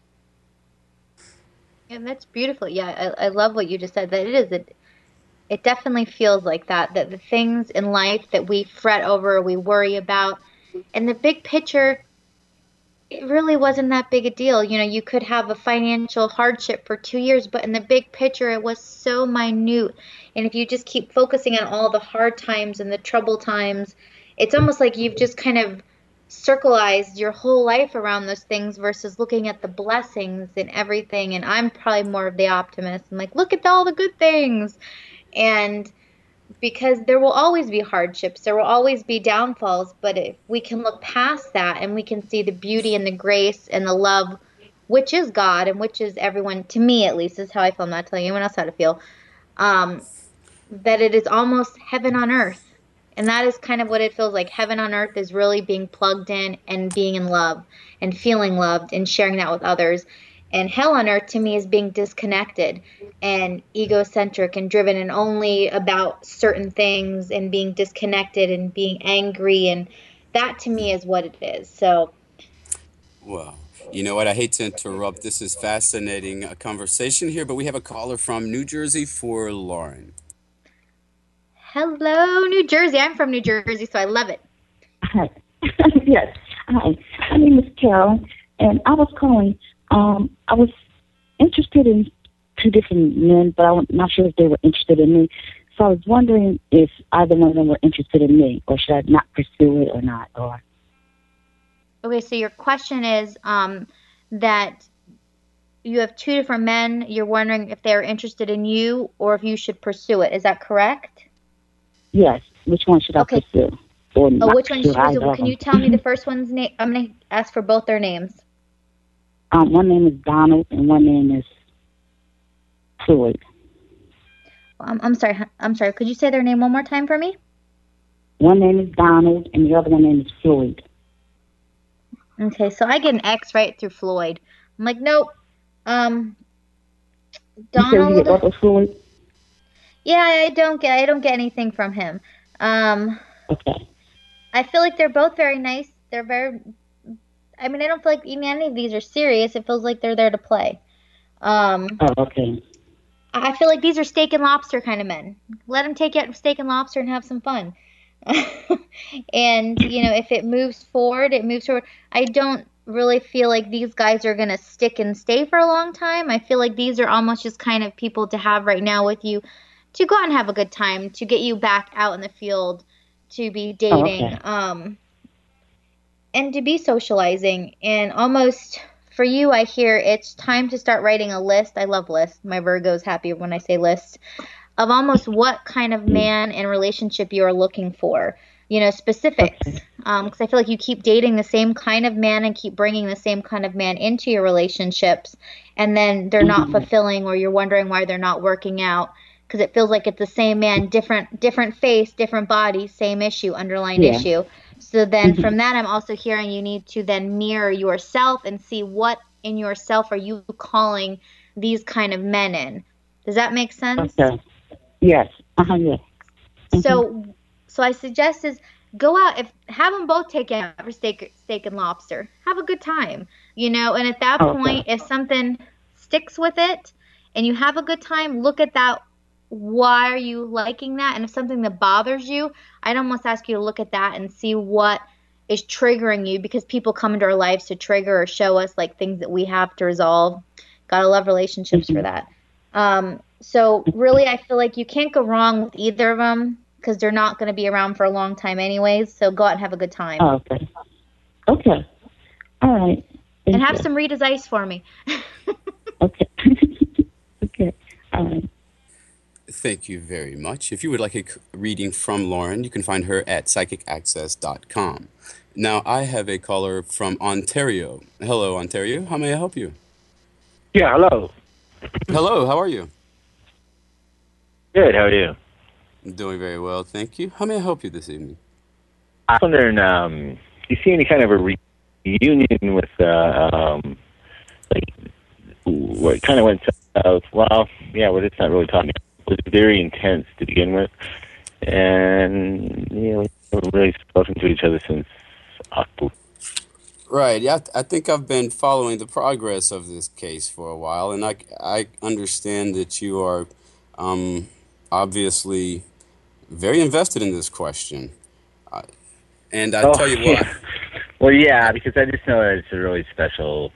And that's beautiful. Yeah, I, I love what you just said. That it is. It, it definitely feels like that. That the things in life that we fret over, we worry about, and the big picture, it really wasn't that big a deal. You know, you could have a financial hardship for two years, but in the big picture, it was so minute. And if you just keep focusing on all the hard times and the trouble times, it's almost like you've just kind of circleized your whole life around those things versus looking at the blessings and everything. And I'm probably more of the optimist. I'm like, look at all the good things. And because there will always be hardships, there will always be downfalls, but if we can look past that and we can see the beauty and the grace and the love, which is God and which is everyone, to me at least, is how I feel. I'm not telling anyone else how to feel, um, that it is almost heaven on earth. And that is kind of what it feels like. Heaven on earth is really being plugged in and being in love and feeling loved and sharing that with others. And hell on earth to me is being disconnected and egocentric and driven and only about certain things and being disconnected and being angry. And that to me is what it is. So. Well, you know what? I hate to interrupt. This is fascinating a conversation here, but we have a caller from New Jersey for Lauren. Hello, New Jersey. I'm from New Jersey, so I love it. Hi. Yes. Hi. My name is Carol, and I was calling. Um, I was interested in two different men, but I'm not sure if they were interested in me. So I was wondering if either one of them were interested in me, or should I not pursue it or not? Or Okay, so your question is um, that you have two different men. You're wondering if they're interested in you or if you should pursue it. Is that correct? Yes. Which one should I okay. pursue? Or oh, which one should I pursue? Well, can you tell me the first one's name? I'm going to ask for both their names. Um, one name is Donald and one name is Floyd. Um, I'm sorry. I'm sorry. Could you say their name one more time for me? One name is Donald and the other one name is Floyd. Okay, so I get an X right through Floyd. I'm like, nope. Um, Donald. You said you get Floyd? Yeah, I don't get. I don't get anything from him. Um, okay. I feel like they're both very nice. They're very. I mean, I don't feel like even any of these are serious. It feels like they're there to play. Um, oh, okay. I feel like these are steak and lobster kind of men. Let them take out steak and lobster and have some fun. And, you know, if it moves forward, it moves forward. I don't really feel like these guys are going to stick and stay for a long time. I feel like these are almost just kind of people to have right now with you to go out and have a good time, to get you back out in the field, to be dating, oh, okay. um, and to be socializing. And almost for you, I hear it's time to start writing a list. I love lists. My Virgo's happy when I say lists. Of almost what kind of man and relationship you are looking for, you know, specifics. Because um, I feel like you keep dating the same kind of man and keep bringing the same kind of man into your relationships, and then they're not fulfilling, or you're wondering why they're not working out, because it feels like it's the same man, different different face, different body, same issue, underlying yeah. issue. So then from that, I'm also hearing you need to then mirror yourself and see what in yourself are you calling these kind of men in. Does that make sense? Okay. Yes. Uh-huh, yes. Mm-hmm. So, so I suggest is go out, if have them both take out for steak, steak and lobster. Have a good time, you know. And at that okay. point, if something sticks with it, and you have a good time, look at that. Why are you liking that? And if something that bothers you, I'd almost ask you to look at that and see what is triggering you, because people come into our lives to trigger or show us like things that we have to resolve. Gotta love relationships mm-hmm. for that. Um, So really, I feel like you can't go wrong with either of them, because they're not going to be around for a long time anyways. So go out and have a good time. Oh, okay. Okay. All right. Thank and have you. some Rita's Ice for me. Okay. Okay. All right. Thank you very much. If you would like a reading from Lauren, you can find her at psychic access dot com. Now, I have a caller from Ontario. Hello, Ontario. How may I help you? Yeah, hello. Hello, how are you? Good, how are you? I'm doing very well, thank you. How may I help you this evening? I was wondering, um, do you see any kind of a reunion with, uh, um, like, what kind of went south? Well, yeah, well, it's not really talking. It was very intense to begin with. And, you know, we haven't really spoken to each other since October. Right, yeah, I, th- I think I've been following the progress of this case for a while, and I, I understand that you are um, obviously very invested in this question. Uh, and I oh, tell you what. Yeah. Well, yeah, because I just know that it's a really special,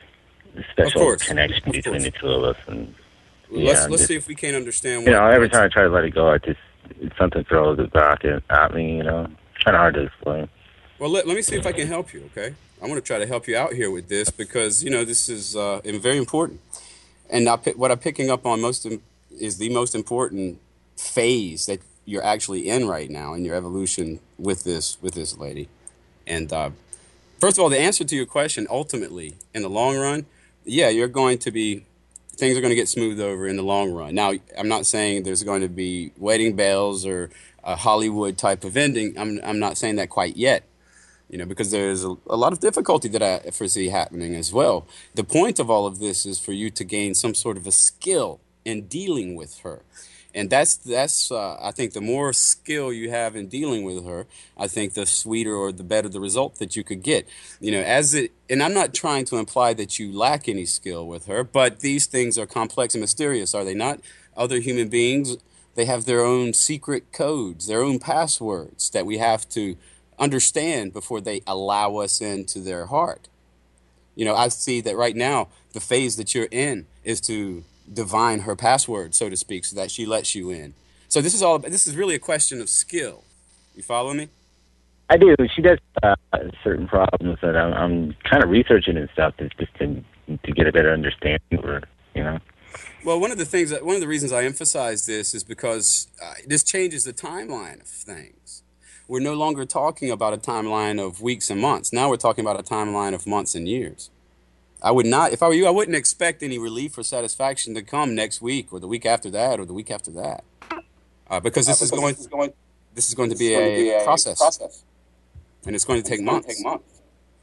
special connection between the two of us. And yeah, let's let's just, see if we can understand. What you know, every time I try to let it go, I just something throws it back at, at me. You know, it's kind of hard to explain. Well, let, let me see if I can help you, okay? I want to try to help you out here with this because, you know, this is uh, very important. And I, what I'm picking up on most im- is the most important phase that you're actually in right now in your evolution with this with this lady. And uh, first of all, the answer to your question, ultimately, in the long run, yeah, you're going to be, things are going to get smoothed over in the long run. Now, I'm not saying there's going to be wedding bells or a Hollywood type of ending. I'm I'm not saying that quite yet. You know, because there's a, a lot of difficulty that I foresee happening as well. The point of all of this is for you to gain some sort of a skill in dealing with her. And that's, that's uh, I think the more skill you have in dealing with her, I think the sweeter or the better the result that you could get. You know, as it, and I'm not trying to imply that you lack any skill with her, but these things are complex and mysterious, are they not? Other human beings, they have their own secret codes, their own passwords that we have to understand before they allow us into their heart. You know, I see that right now, the phase that you're in is to divine her password, so to speak, so that she lets you in. So this is all, this is really a question of skill. You follow me? I do. She does uh, certain problems that I'm, I'm kind of researching and stuff just to, to get a better understanding of her, you know? Well, one of the things, that, one of the reasons I emphasize this is because uh, this changes the timeline of things. We're no longer talking about a timeline of weeks and months. Now we're talking about a timeline of months and years. I would not, if I were you, I wouldn't expect any relief or satisfaction to come next week or the week after that or the week after that, uh, because this uh, because is going, this is going, this is going to be, a, to be a process. process, and it's going to take months. Take months.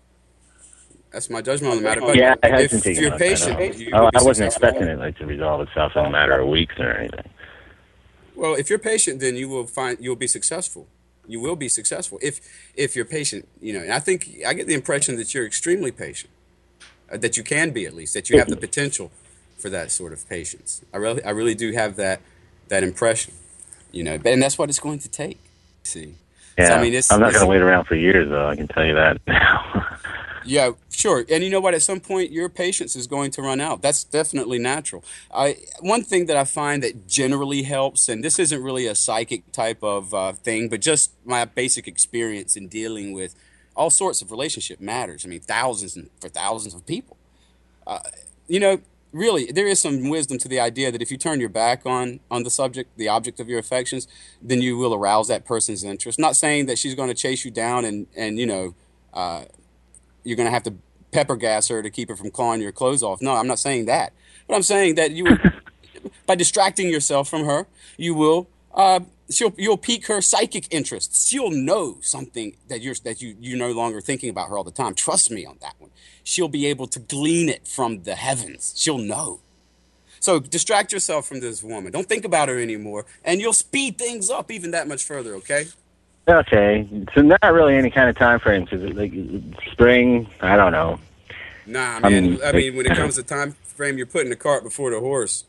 That's my judgment on the matter. But yeah, it has if, been taking you're months, patient, I, you, oh, I wasn't expecting it like to resolve itself in a matter of weeks or anything. Well, if you're patient, then you will find you'll be successful. You will be successful if if you're patient, you know. And I think I get the impression that you're extremely patient, uh, that you can be at least, that you have the potential for that sort of patience. I really, I really do have that that impression, you know. And that's what it's going to take. See, yeah. So, I mean, it's, I'm not it's, going to wait around for years, though. I can tell you that now. Yeah, sure. And you know what? At some point, your patience is going to run out. That's definitely natural. I one thing that I find that generally helps, and this isn't really a psychic type of uh, thing, but just my basic experience in dealing with all sorts of relationship matters. I mean, thousands and for thousands of people. Uh, you know, really, there is some wisdom to the idea that if you turn your back on on the subject, the object of your affections, then you will arouse that person's interest. Not saying that she's going to chase you down and and you know. Uh, you're going to have to pepper gas her to keep her from clawing your clothes off. No, I'm not saying that. But I'm saying that you, by distracting yourself from her, you will, uh, she'll, you'll pique her psychic interests. She'll know something that you're, that you, you're no longer thinking about her all the time. Trust me on that one. She'll be able to glean it from the heavens. She'll know. So distract yourself from this woman. Don't think about her anymore, and you'll speed things up even that much further, okay? Okay, so not really any kind of time frame. So like spring, I don't know. Nah, man. I mean, when it comes to time frame, you're putting the cart before the horse.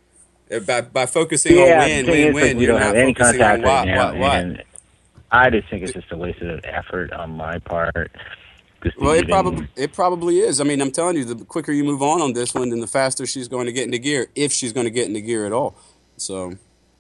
By by focusing yeah, on when, when, when, like we you're don't not have any focusing contact on what, right now, what, what. And I just think it's just a waste of effort on my part. Well, it probably it probably is. I mean, I'm telling you, the quicker you move on on this one, then the faster she's going to get into gear, if she's going to get into gear at all. So.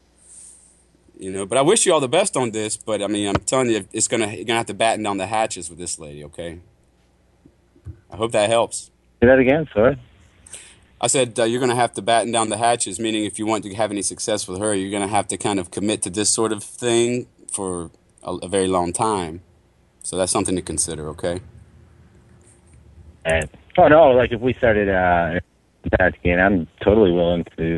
You know, but I wish you all the best on this. But I mean, I'm telling you, it's gonna you're gonna have to batten down the hatches with this lady. Okay. I hope that helps. Say that again, sorry. I said uh, you're going to have to batten down the hatches, meaning if you want to have any success with her, you're going to have to kind of commit to this sort of thing for a, a very long time. So that's something to consider, okay? And, oh, no, like if we started uh, that again, I'm totally willing to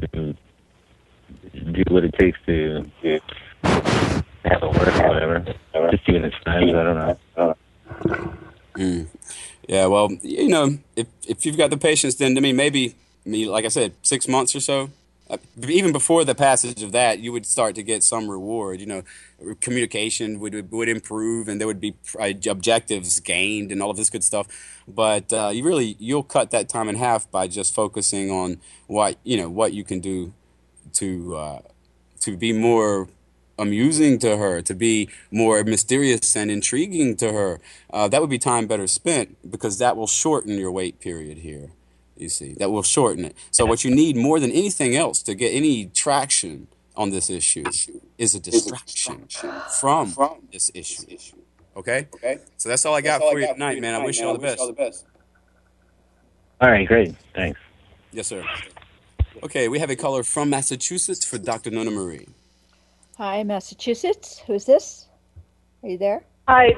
do what it takes to, to have it work or whatever. Just even its times, I don't know. I don't know. Mm. Yeah, well, you know, if if you've got the patience, then I mean, maybe, me, like I said, six months or so. Uh, even before the passage of that, you would start to get some reward. You know, communication would would improve, and there would be objectives gained, and all of this good stuff. But uh, you really you'll cut that time in half by just focusing on what you know what you can do to uh, to be more amusing to her, to be more mysterious and intriguing to her. Uh, that would be time better spent, because that will shorten your wait period here. You see, that will shorten it. So what you need more than anything else to get any traction on this issue is a distraction from this issue. Okay? Okay. So that's all I got for you tonight, man. I wish you all the best. All right, great. Thanks. Yes, sir. Okay, we have a caller from Massachusetts for Doctor Nona Marie. Hi, Massachusetts. Who's this? Are you there? Hi.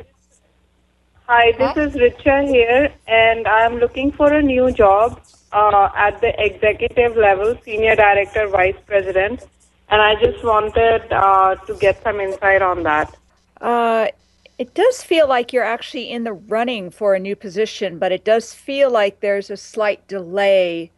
Hi, this Hi. is Richa here, and I'm looking for a new job uh, at the executive level, senior director, vice president, and I just wanted uh, to get some insight on that. Uh, it does feel like you're actually in the running for a new position, but it does feel like there's a slight delay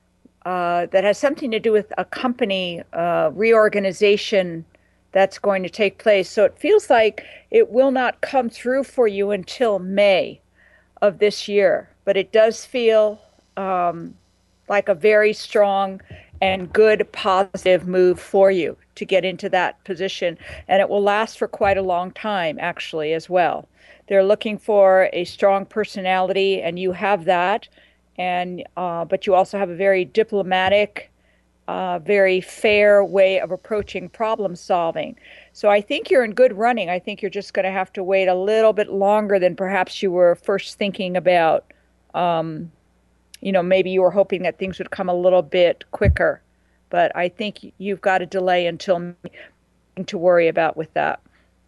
uh, that has something to do with a company uh, reorganization that's going to take place. So it feels like it will not come through for you until May of this year. But it does feel um, like a very strong and good positive move for you to get into that position. And it will last for quite a long time, actually, as well. They're looking for a strong personality, and you have that. And uh, but you also have a very diplomatic, Uh, very fair way of approaching problem solving. So I think you're in good running. I think you're just going to have to wait a little bit longer than perhaps you were first thinking about. Um, you know, maybe you were hoping that things would come a little bit quicker. But I think you've got a delay until May to worry about with that.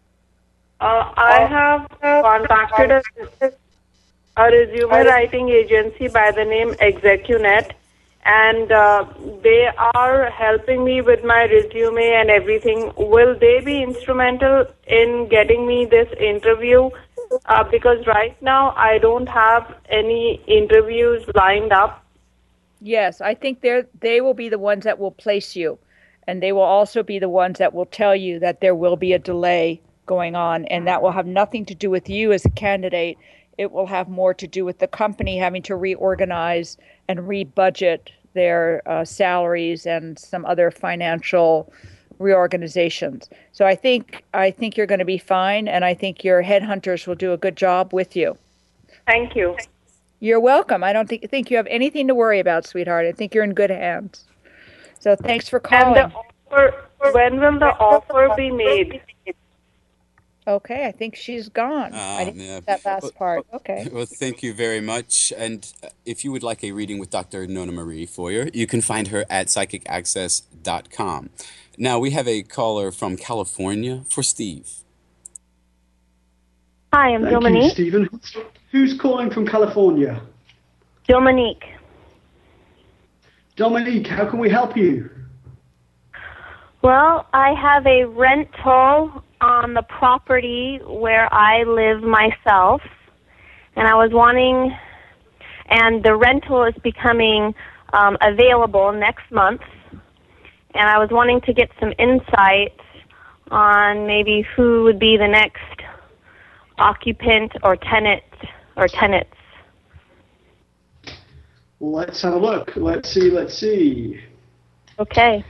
Uh, I have contacted a, a resume writing agency by the name ExecuNet. And uh, they are helping me with my resume and everything. Will they be instrumental in getting me this interview? Uh, because right now I don't have any interviews lined up. Yes, I think they they will be the ones that will place you. And they will also be the ones that will tell you that there will be a delay going on. And that will have nothing to do with you as a candidate. It will have more to do with the company having to reorganize and rebudget their uh, salaries and some other financial reorganizations. So I think I think you're going to be fine, and I think your headhunters will do a good job with you. Thank you. You're welcome. I don't think think you have anything to worry about, sweetheart. I think you're in good hands. So thanks for calling. And the offer, when will the offer be made? Okay, I think she's gone. Uh, I didn't yeah. get that last well, part. Okay. Well, thank you very much. And if you would like a reading with Doctor Nona Marie Foyer, you can find her at psychic access dot com. Now, we have a caller from California for Steve. Hi, I'm Thank Dominique. you, Stephen. Who's calling from California? Dominique. Dominique, how can we help you? Well, I have a rental on the property where I live myself, and I was wanting, and the rental is becoming um, available next month, and I was wanting to get some insight on maybe who would be the next occupant or tenant or tenants. Let's have a look. Let's see, let's see. Okay.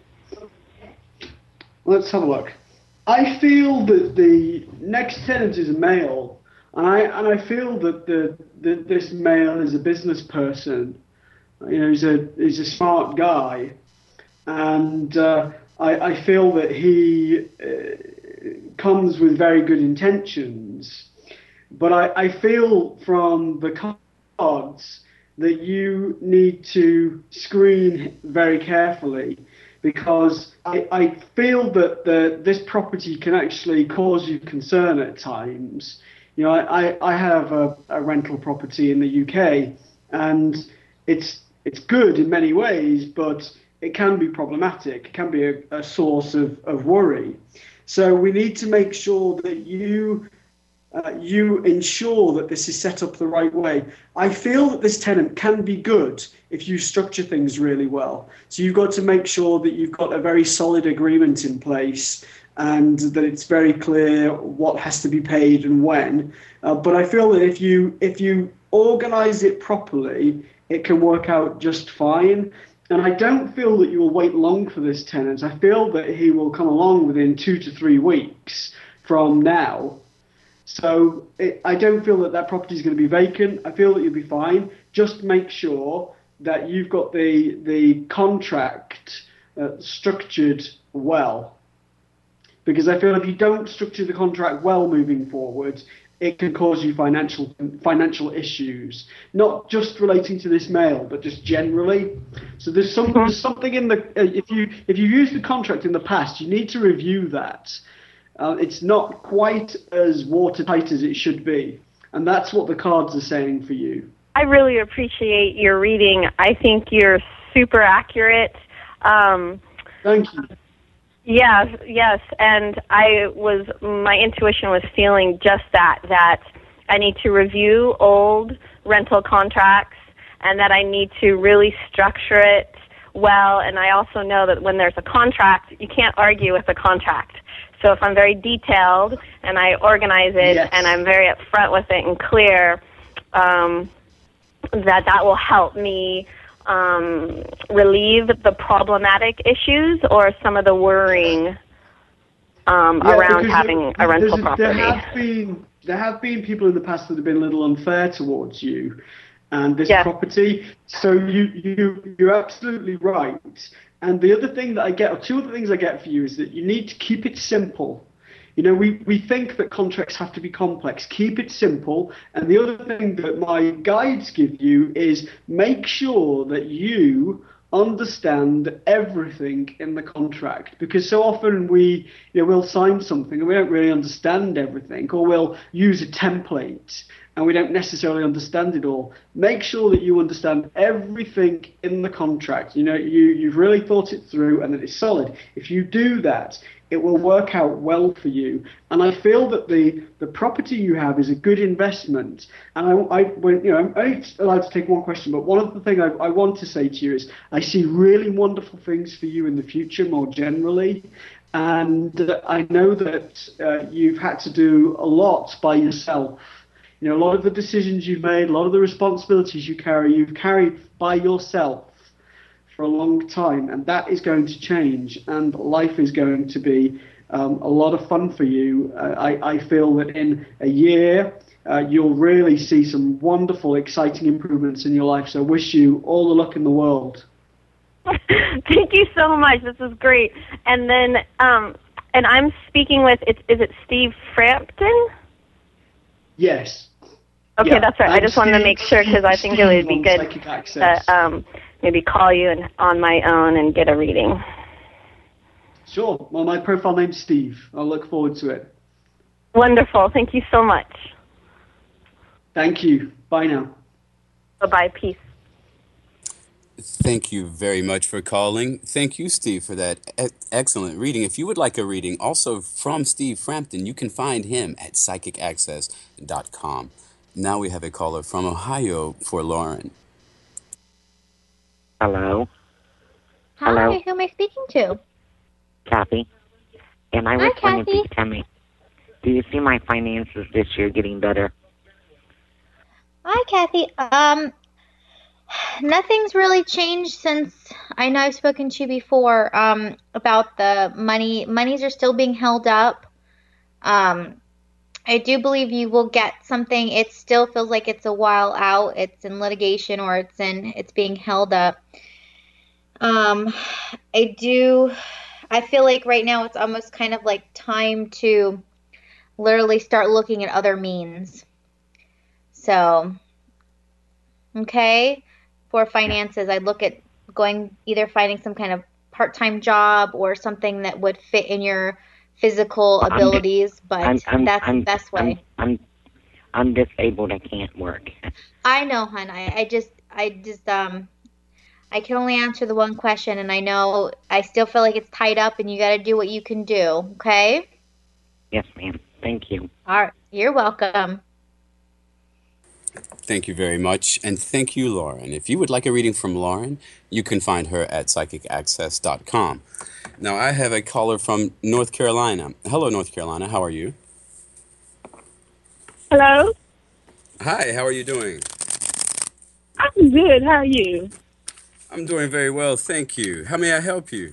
Let's have a look. I feel that the next tenant is a male, and I and I feel that the, the this male is a business person. You know, he's a he's a smart guy, and uh, I I feel that he uh, comes with very good intentions. But I, I feel from the cards that you need to screen very carefully, because I, I feel that the, this property can actually cause you concern at times. You know, I, I have a, a rental property in the U K, and it's it's good in many ways, but it can be problematic. It can be a, a source of, of worry. So we need to make sure that you uh, you ensure that this is set up the right way. I feel that this tenant can be good if you structure things really well. So you've got to make sure that you've got a very solid agreement in place and that it's very clear what has to be paid and when. Uh, but I feel that if you if you organize it properly, it can work out just fine. And I don't feel that you will wait long for this tenant. I feel that he will come along within two to three weeks from now. So it, I don't feel that that property is going to be vacant. I feel that you'll be fine. Just make sure that you've got the the contract uh, structured well. Because I feel if you don't structure the contract well moving forward, it can cause you financial financial issues, not just relating to this mail, but just generally. So there's some there's something in the uh, if you if you've used the contract in the past, you need to review that. Uh, it's not quite as watertight as it should be, and that's what the cards are saying for you. I really appreciate your reading. I think you're super accurate. Um, Thank you. Yes, yes, and I was, my intuition was feeling just that, that I need to review old rental contracts and that I need to really structure it well, and I also know that when there's a contract, you can't argue with a contract. So if I'm very detailed and I organize it yes. and I'm very upfront with it and clear, um, that that will help me Um, relieve the problematic issues or some of the worrying um, yeah, around having there, a rental a, property. There have been there have been people in the past that have been a little unfair towards you and this yes. property. So you you you're absolutely right. And the other thing that I get, or two other things I get for you, is that you need to keep it simple. You know, we, we think that contracts have to be complex. Keep it simple. And the other thing that my guides give you is make sure that you understand everything in the contract. Because so often we, you know, we'll sign something and we don't really understand everything, or we'll use a template and we don't necessarily understand it all. Make sure that you understand everything in the contract. You know, you, you've really thought it through and that it's solid. If you do that, it will work out well for you. And I feel that the, the property you have is a good investment. And I, I when, you know, I'm only allowed to take one question, but one of the things I, I want to say to you is I see really wonderful things for you in the future more generally. And uh, I know that uh, you've had to do a lot by yourself. You know, a lot of the decisions you've made, a lot of the responsibilities you carry, you've carried by yourself for a long time, and that is going to change, and life is going to be um, a lot of fun for you. Uh, I, I feel that in a year, uh, you'll really see some wonderful, exciting improvements in your life, so I wish you all the luck in the world. Thank you so much. This is great. And then, um, and I'm speaking with, it's, is it Steve Frampton? Yes. Okay, yeah, that's right. I'm I just Steve, wanted to make sure because I think Steve it would be good to um, maybe call you and, on my own and get a reading. Sure. Well, my profile name's Steve. I'll look forward to it. Wonderful. Thank you so much. Thank you. Bye now. Bye-bye. Peace. Thank you very much for calling. Thank you, Steve, for that e- excellent reading. If you would like a reading also from Steve Frampton, you can find him at psychic access dot com. Now we have a caller from Ohio for Lauren. Hello. Hi, Hello. who am I speaking to? Kathy. And I was Hi, wondering if you Kathy. could tell me, do you see my finances this year getting better? Hi, Kathy. Um, nothing's really changed since I know I've spoken to you before um, about the money. Monies are still being held up. Um, I do believe you will get something. It still feels like it's a while out. It's in litigation or it's in it's being held up. Um, I do. I feel like right now it's almost kind of like time to literally start looking at other means. So, okay. for finances, I'd look at going either finding some kind of part-time job or something that would fit in your physical I'm abilities, dis- but I'm, I'm, that's I'm, the best way. I'm, I'm, I'm disabled. I can't work. I know, hon. I, I just, I just, um, I can only answer the one question, and I know I still feel like it's tied up, and you got to do what you can do. Okay? Yes, ma'am. Thank you. All right. You're welcome. Thank you very much. And thank you, Lauren. If you would like a reading from Lauren, you can find her at psychic access dot com. Now, I have a caller from North Carolina. Hello, North Carolina. How are you? Hello? Hi, how are you doing? I'm good. How are you? I'm doing very well, thank you. How may I help you?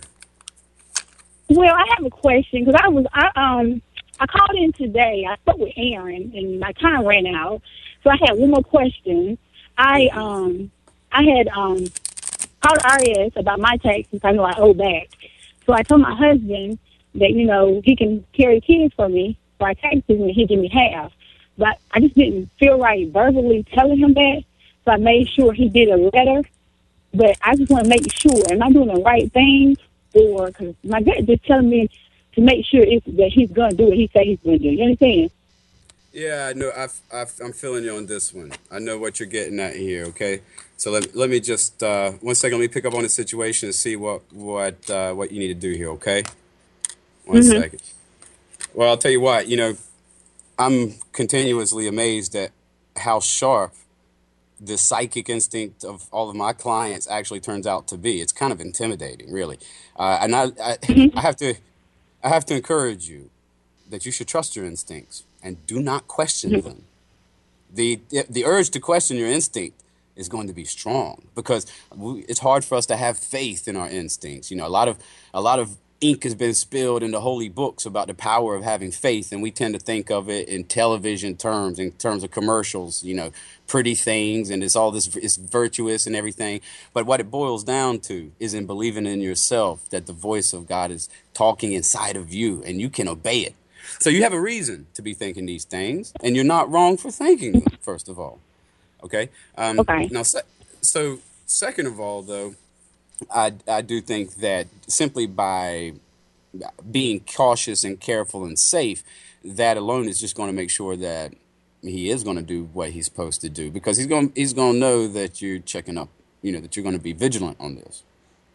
Well, I have a question because I was I um I called in today. I spoke with Aaron and my time ran out, so I had one more question. I um I had um called I R S about my taxes. I know I owe back, so I told my husband that you know he can carry kids for me for our taxes and he'd give me half. But I just didn't feel right verbally telling him that, so I made sure he did a letter. But I just want to make sure, am I doing the right thing? Or, because my gut just telling me to make sure it's, that he's going to do what he said he's going to do. You understand? Yeah, I know. I've, I've, I'm feeling you on this one. I know what you're getting at here, okay? So let, let me just, uh, one second, let me pick up on the situation and see what what uh, what you need to do here, okay? One Mhm. second. Well, I'll tell you what, you know, I'm continuously amazed at how sharp the psychic instinct of all of my clients actually turns out to be. It's kind of intimidating, really. Uh, and I, I, I have to, I have to encourage you that you should trust your instincts and do not question them. The the urge to question your instinct is going to be strong because we, it's hard for us to have faith in our instincts. You know, a lot of a lot of ink has been spilled into holy books about the power of having faith, and we tend to think of it in television terms, in terms of commercials, you know, pretty things, and it's all this, it's virtuous and everything. But what it boils down to is in believing in yourself that the voice of God is talking inside of you, and you can obey it. So you have a reason to be thinking these things, and you're not wrong for thinking them, first of all. Okay? Um, Okay. Now, se- so second of all, though, I, I do think that simply by being cautious and careful and safe, that alone is just going to make sure that he is going to do what he's supposed to do, because he's going he's going to know that you're checking up, you know, that you're going to be vigilant on this.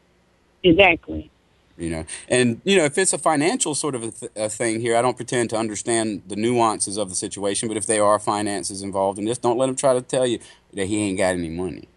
Exactly. You know, and you know, if it's a financial sort of a, th- a thing here, I don't pretend to understand the nuances of the situation, but if there are finances involved in this, don't let him try to tell you that he ain't got any money.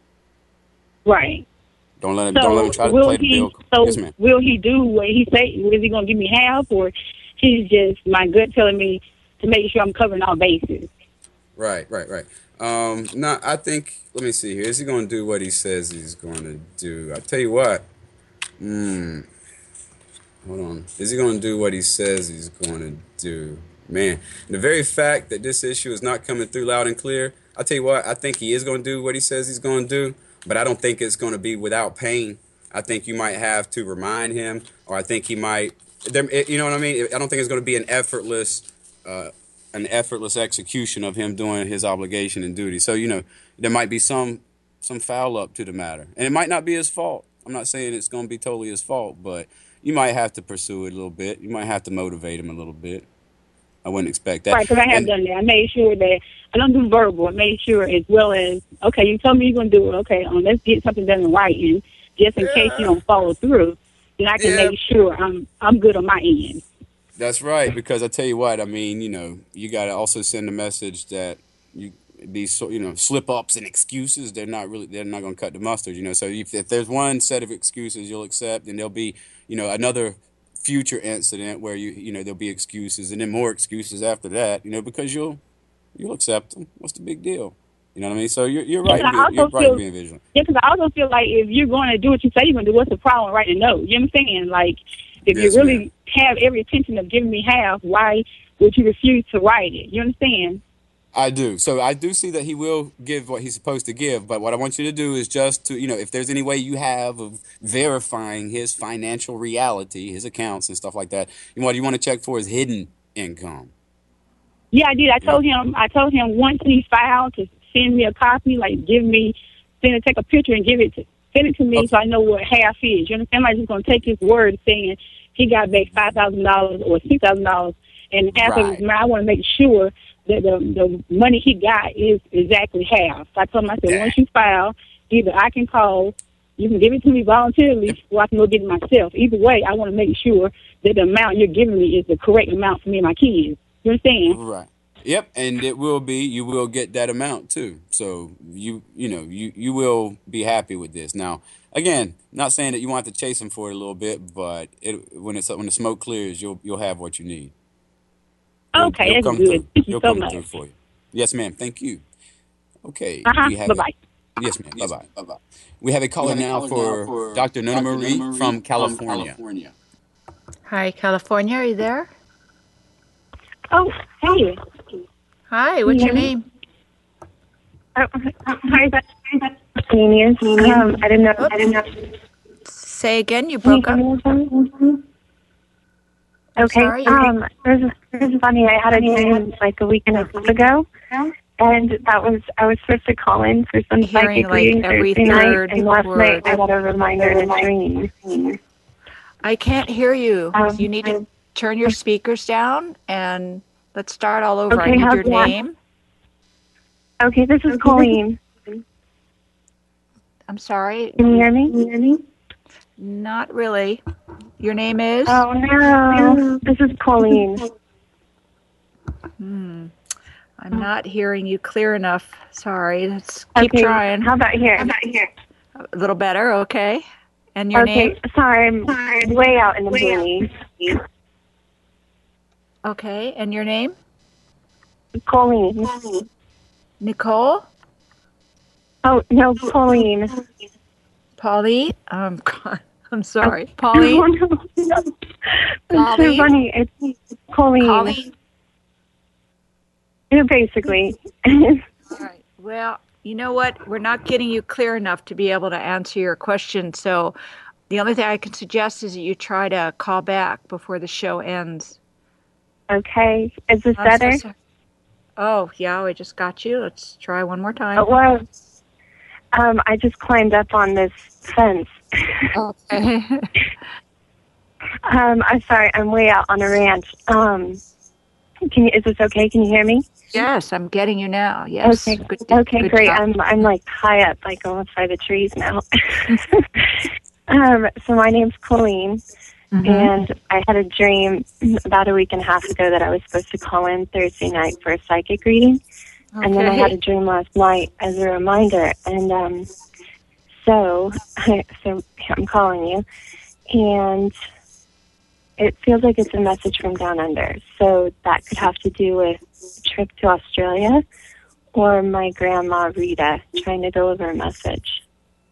Right. Don't let him. So don't let him try to will play the he? bill. So Yes, ma'am. will he do what he say? Is he going to give me half, or he's just my gut telling me to make sure I'm covering all bases? Right, right, right. Um, no, I think. Let me see here. Is he going to do what he says he's going to do? I tell you what. Hmm. Hold on. Is he going to do what he says he's going to do? Man, the very fact that this issue is not coming through loud and clear, I'll tell you what, I think he is going to do what he says he's going to do, but I don't think it's going to be without pain. I think you might have to remind him, or I think he might, there, you know what I mean? I don't think it's going to be an effortless, uh, an effortless execution of him doing his obligation and duty. So, you know, there might be some, some foul up to the matter, and it might not be his fault. I'm not saying it's going to be totally his fault, but you might have to pursue it a little bit. You might have to motivate him a little bit. I wouldn't expect that. Right, because I have And- done that. I made sure that I don't do verbal. I made sure as well as, okay, you told me you're going to do it. Okay, um, let's get something done in writing, just in case you don't follow through. Then I can Yeah. make sure I'm I'm good on my end. That's right, because I tell you what, I mean, you know, you got to also send a message that you these so you know slip ups and excuses, they're not really they're not going to cut the mustard, you know. So if, if there's one set of excuses you'll accept, then there'll be you know another future incident where you you know there'll be excuses, and then more excuses after that, you know, because you'll you'll accept them. What's the big deal? You know what I mean? So you're you're Yeah, right. but I You're, also you're right feel- in being vigilant. Yeah, because I also feel like if you're going to do what you say you're going to do, what's the problem writing a note? You know what I'm saying? Like, if Yes, you really ma'am. have every intention of giving me half, why would you refuse to write it? You understand? I do. So I do see that he will give what he's supposed to give. But what I want you to do is just to, you know, if there's any way you have of verifying his financial reality, his accounts and stuff like that, you what you want to check for is hidden income. Yeah, I did. I told him. I told him once he filed to send me a copy, like give me then take a picture and give it to send it to me okay. so I know what half is. You understand? I'm not just going to take his word saying he got back five thousand dollars or six thousand dollars, and half right. of his money. I want to make sure that the the money he got is exactly half. So I told him, I said, yeah. once you file, either I can call, you can give it to me voluntarily, or I can go get it myself. Either way, I want to make sure that the amount you're giving me is the correct amount for me and my kids. You understand? Right. Yep, and it will be, you will get that amount too. So you you know, you, you will be happy with this. Now, again, not saying that you want to chase them for it a little bit, but it, when it's when the smoke clears, you'll you'll have what you need. Okay, you'll, that's come good. Through. Thank you you'll so come much. through for you. Yes, ma'am. Thank you. Okay. Uh-huh. Have Bye-bye. A, yes, ma'am. Bye-bye. Bye-bye. We have a caller now for, for Doctor Nona Marie, Marie from California. California. Hi, California. Are you there? Oh, hey. Hi, what's your name? Oh, hi, that's Amy. Um, I didn't know. I didn't know. Say again. You broke up. Okay. Sorry, um, it was, it was funny. I had a dream like a week and a half ago, and that was I was supposed to call in for some Hearing psychic like reading every Thursday third night, and last word. night I got a reminder in a dream. I can't hear you. Um, you need to turn your speakers down, and let's start all over. Okay, I need how's your that? name. Okay, this is Colleen. I'm sorry. Can you hear me? Can you hear me? Not really. Your name is? Oh, no. This is Colleen. Hmm. I'm not hearing you clear enough. Sorry. Let's keep okay. trying. How about here? How about here? A little better. Okay. And your okay. name? Sorry, I'm sorry. way out in the boonies. Okay. And your name? Colleen. Nicole? Oh, no, Pauline. Pauline? Um, God, I'm sorry. Pauline? Oh, no, no. It's so funny. It's Colleen. Colleen? Yeah, basically. All right. Well, you know what? We're not getting you clear enough to be able to answer your question. So the only thing I can suggest is that you try to call back before the show ends. Okay. Is this I'm better? So oh, yeah, we just got you. Let's try one more time. Oh, well, um, I just climbed up on this fence. Okay. um, I'm sorry. I'm way out on a ranch. Um, can you, is this okay? Can you hear me? Yes, I'm getting you now. Yes. Okay. Good, okay, good great. job. I'm I'm like high up, like almost by the trees now. um, so my name's Colleen, mm-hmm. and I had a dream about a week and a half ago that I was supposed to call in Thursday night for a psychic reading, okay. and then I had a dream last night as a reminder, and um, so so I'm calling you, and it feels like it's a message from down under. So that could have to do with a trip to Australia or my grandma Rita trying to deliver a message.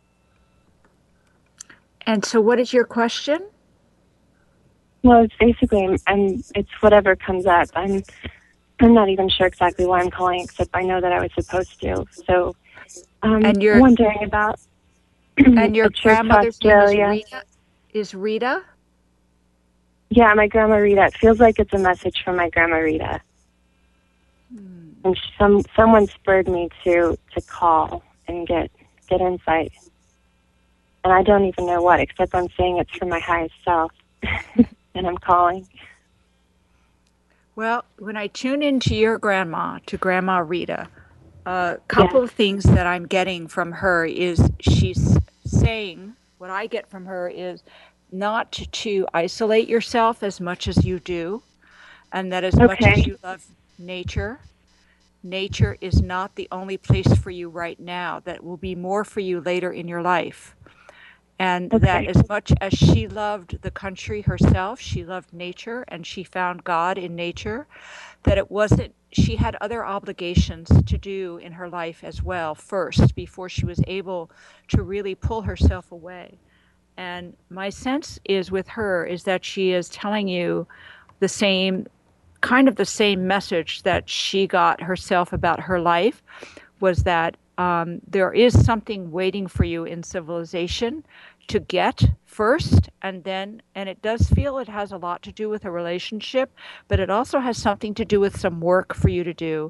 And so what is your question? Well, it's basically, I'm, I'm, it's whatever comes up. I'm I'm not even sure exactly why I'm calling, except I know that I was supposed to. So I'm and you're, wondering about and your a trip to grandmother's name Australia. is Rita? Is Rita? Yeah, my grandma Rita. It feels like it's a message from my grandma Rita. Hmm. And some someone spurred me to, to call and get get insight. And I don't even know what, except I'm saying it's from my highest self. And I'm calling. Well, when I tune into your grandma, to Grandma Rita, a couple yeah. of things that I'm getting from her is she's saying, what I get from her is not to isolate yourself as much as you do, and that as okay. much as you love nature, nature is not the only place for you right now. That will be more for you later in your life. And okay. that as much as she loved the country herself, she loved nature, and she found God in nature, that it wasn't, she had other obligations to do in her life as well first, before she was able to really pull herself away. And my sense is with her is that she is telling you the same, kind of the same message that she got herself about her life, was that um, there is something waiting for you in civilization to get first, and then, and it does feel it has a lot to do with a relationship, but it also has something to do with some work for you to do.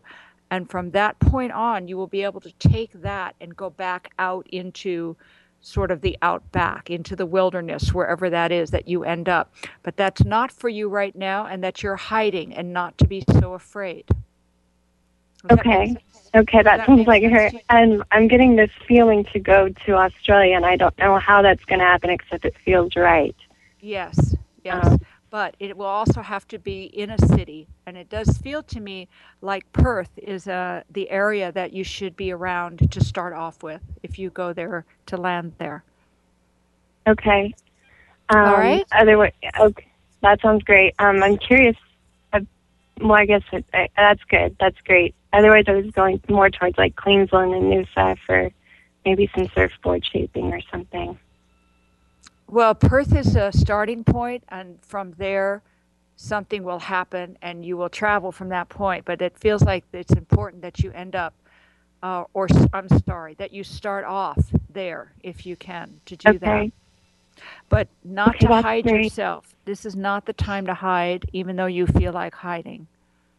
And from that point on, you will be able to take that and go back out into sort of the outback, into the wilderness, wherever that is that you end up. But that's not for you right now, and that you're hiding, and not to be so afraid. Does Okay. Okay, that, that sounds like her. And I'm getting this feeling to go to Australia, and I don't know how that's going to happen, except it feels right. Yes, yes. Um, but it will also have to be in a city. And it does feel to me like Perth is uh, the area that you should be around to start off with if you go there to land there. Okay. Um, All right. Otherwise, okay, that sounds great. Um, I'm curious. Uh, well, I guess it, uh, that's good. That's great. Otherwise, I was going more towards like Queensland and Noosa for maybe some surfboard shaping or something. Well, Perth is a starting point, and from there, something will happen, and you will travel from that point. But it feels like it's important that you end up, uh, or I'm sorry, that you start off there if you can to do okay. that. But not okay, to hide great. yourself. This is not the time to hide, even though you feel like hiding.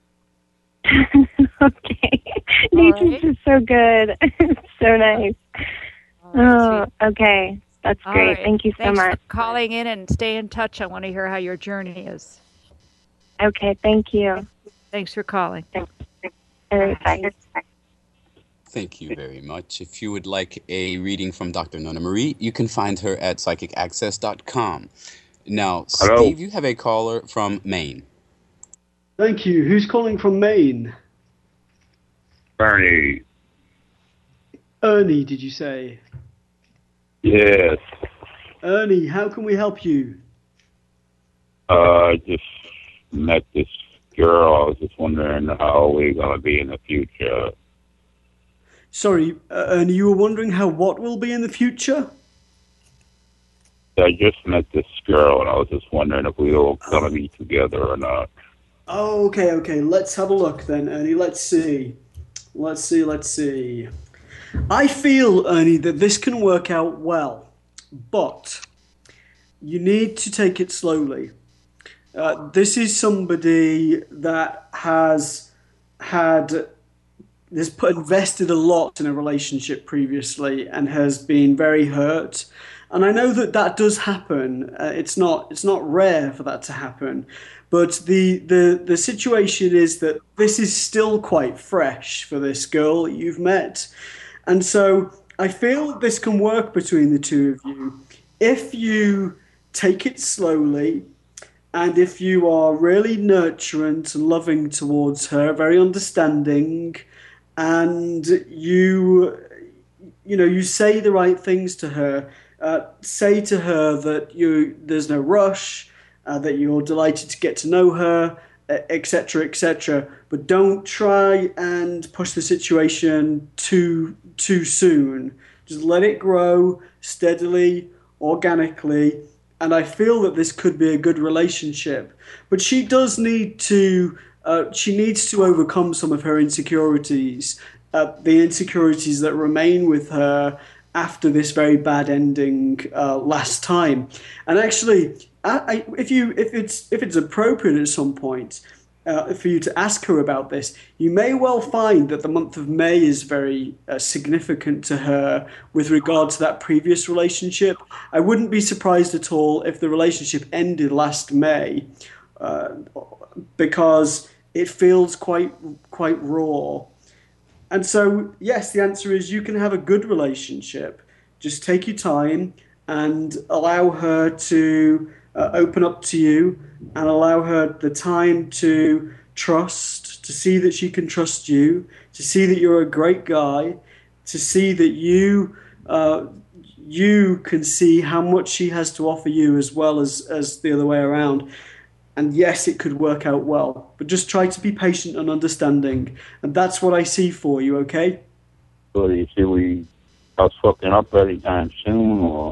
Okay. Nature right. is so good. It's so nice. Right, oh, okay. That's All great. right. Thank you so Thanks much. for calling in and stay in touch. I want to hear how your journey is. Okay. Thank you. Thanks for calling. Thanks. Bye. Thank you very much. If you would like a reading from Doctor Nona Marie, you can find her at psychic access dot com. Now, Hello. Steve, you have a caller from Maine. Thank you. Who's calling from Maine? Bernie. Ernie, did you say? Yes. Ernie, how can we help you? Uh, I just met this girl. I was just wondering how we're going to be in the future. Sorry, uh, Ernie, you were wondering how what will be in the future? I just met this girl, and I was just wondering if we were going to be together or not. Oh, okay, okay. Let's have a look then, Ernie. Let's see. Let's see, let's see. I feel, Ernie, that this can work out well, but you need to take it slowly. Uh, this is somebody that has had, has put, invested a lot in a relationship previously and has been very hurt. And I know that that does happen. Uh, it's not, it's not rare for that to happen. But the, the, the situation is that this is still quite fresh for this girl that you've met. And so I feel that this can work between the two of you if you take it slowly and if you are really nurturant and loving towards her, very understanding, and you, you know, you say the right things to her. Uh, say to her that you there's no rush, uh, that you're delighted to get to know her, et cetera, et cetera. But don't try and push the situation too too soon. Just let it grow steadily, organically, and I feel that this could be a good relationship. But she does need to. Uh, she needs to overcome some of her insecurities, uh, the insecurities that remain with her after this very bad ending uh, last time. And actually, I, I, if you if it's if it's appropriate at some point uh, for you to ask her about this, you may well find that the month of May is very uh, significant to her with regard to that previous relationship. I wouldn't be surprised at all if the relationship ended last May, uh, because it feels quite quite raw. And so, yes, the answer is you can have a good relationship. Just take your time and allow her to uh, open up to you and allow her the time to trust, to see that she can trust you, to see that you're a great guy, to see that you uh, you can see how much she has to offer you as well as, as the other way around. And yes, it could work out well, but just try to be patient and understanding. And that's what I see for you, okay? So do you see we us hooking up anytime soon, or?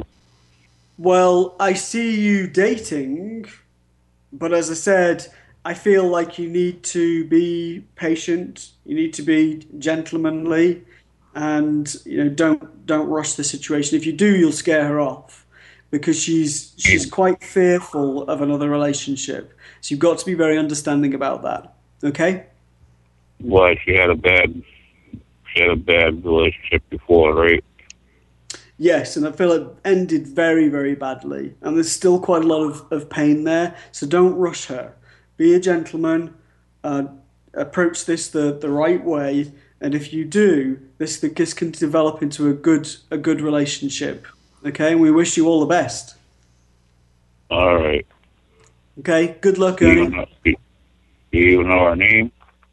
Well, I see you dating, but as I said, I feel like you need to be patient. You need to be gentlemanly, and you know, don't don't rush the situation. If you do, you'll scare her off, because she's she's quite fearful of another relationship. So you've got to be very understanding about that. Okay? Well, she had a bad, she had a bad relationship before, right? Yes, and I feel it ended very, very badly. And there's still quite a lot of, of pain there. So don't rush her. Be a gentleman. Uh, approach this the, the right way. And if you do, this, this can develop into a good a good relationship. Okay? And we wish you all the best. All right. Okay? Good luck, Do you Ernie. know, do you know her name?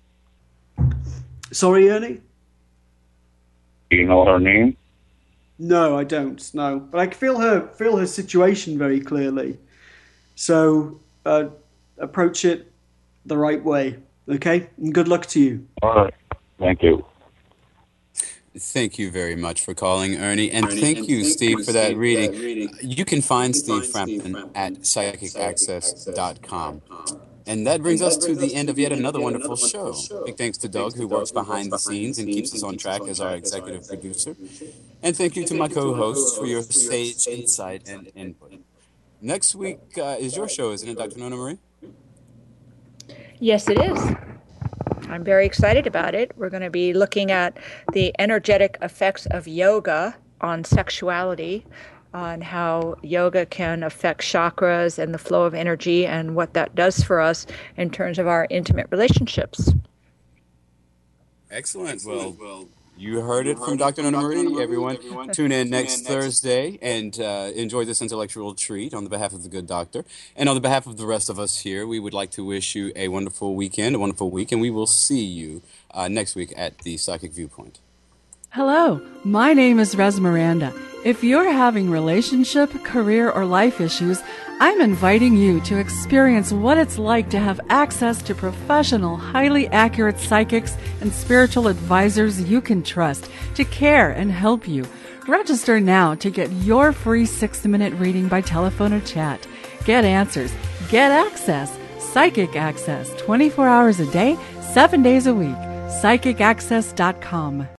Sorry, Ernie? Do you know her name? No, I don't. No, but I can feel her feel her situation very clearly. So uh, approach it the right way, okay? And good luck to you. All right. Thank you. Thank you very much for calling, Ernie. And Ernie, thank and you, thank Steve, you, for that Steve, reading. for that reading. You can find You can Steve find Steve Frampton Frampton at psychic access dot com. com. And that brings And us that to brings the us end to of the yet end of another yet wonderful another show. wonderful show. Big thanks to Big Doug, thanks to who Doug, works who works behind the behind scenes the and keeps scenes us on and keeps track us on as our track as our executive executive producer. producer. And thank you And to thank my you to my co-hosts for your co-hosts for your sage sage insight and input. Next week uh, is your show, isn't it, Doctor Nona Marie? Yes, it is. I'm very excited about it. We're going to be looking at the energetic effects of yoga on sexuality, on how yoga can affect chakras and the flow of energy and what that does for us in terms of our intimate relationships. Excellent. Excellent. Well, Well, you heard you it from heard it Doctor from Nona Doctor Nona Marie. Marie. Everyone, Everyone, tune in tune next in next- Thursday and uh, enjoy this intellectual treat on the behalf of the good doctor. And on the behalf of the rest of us here, we would like to wish you a wonderful weekend, a wonderful week, and we will see you uh, next week at the Psychic Viewpoint. Hello, my name is Res Miranda. If you're having relationship, career, or life issues, I'm inviting you to experience what it's like to have access to professional, highly accurate psychics and spiritual advisors you can trust to care and help you. Register now to get your free six-minute reading by telephone or chat. Get answers. Get access. Psychic Access, twenty-four hours a day, seven days a week. psychic access dot com.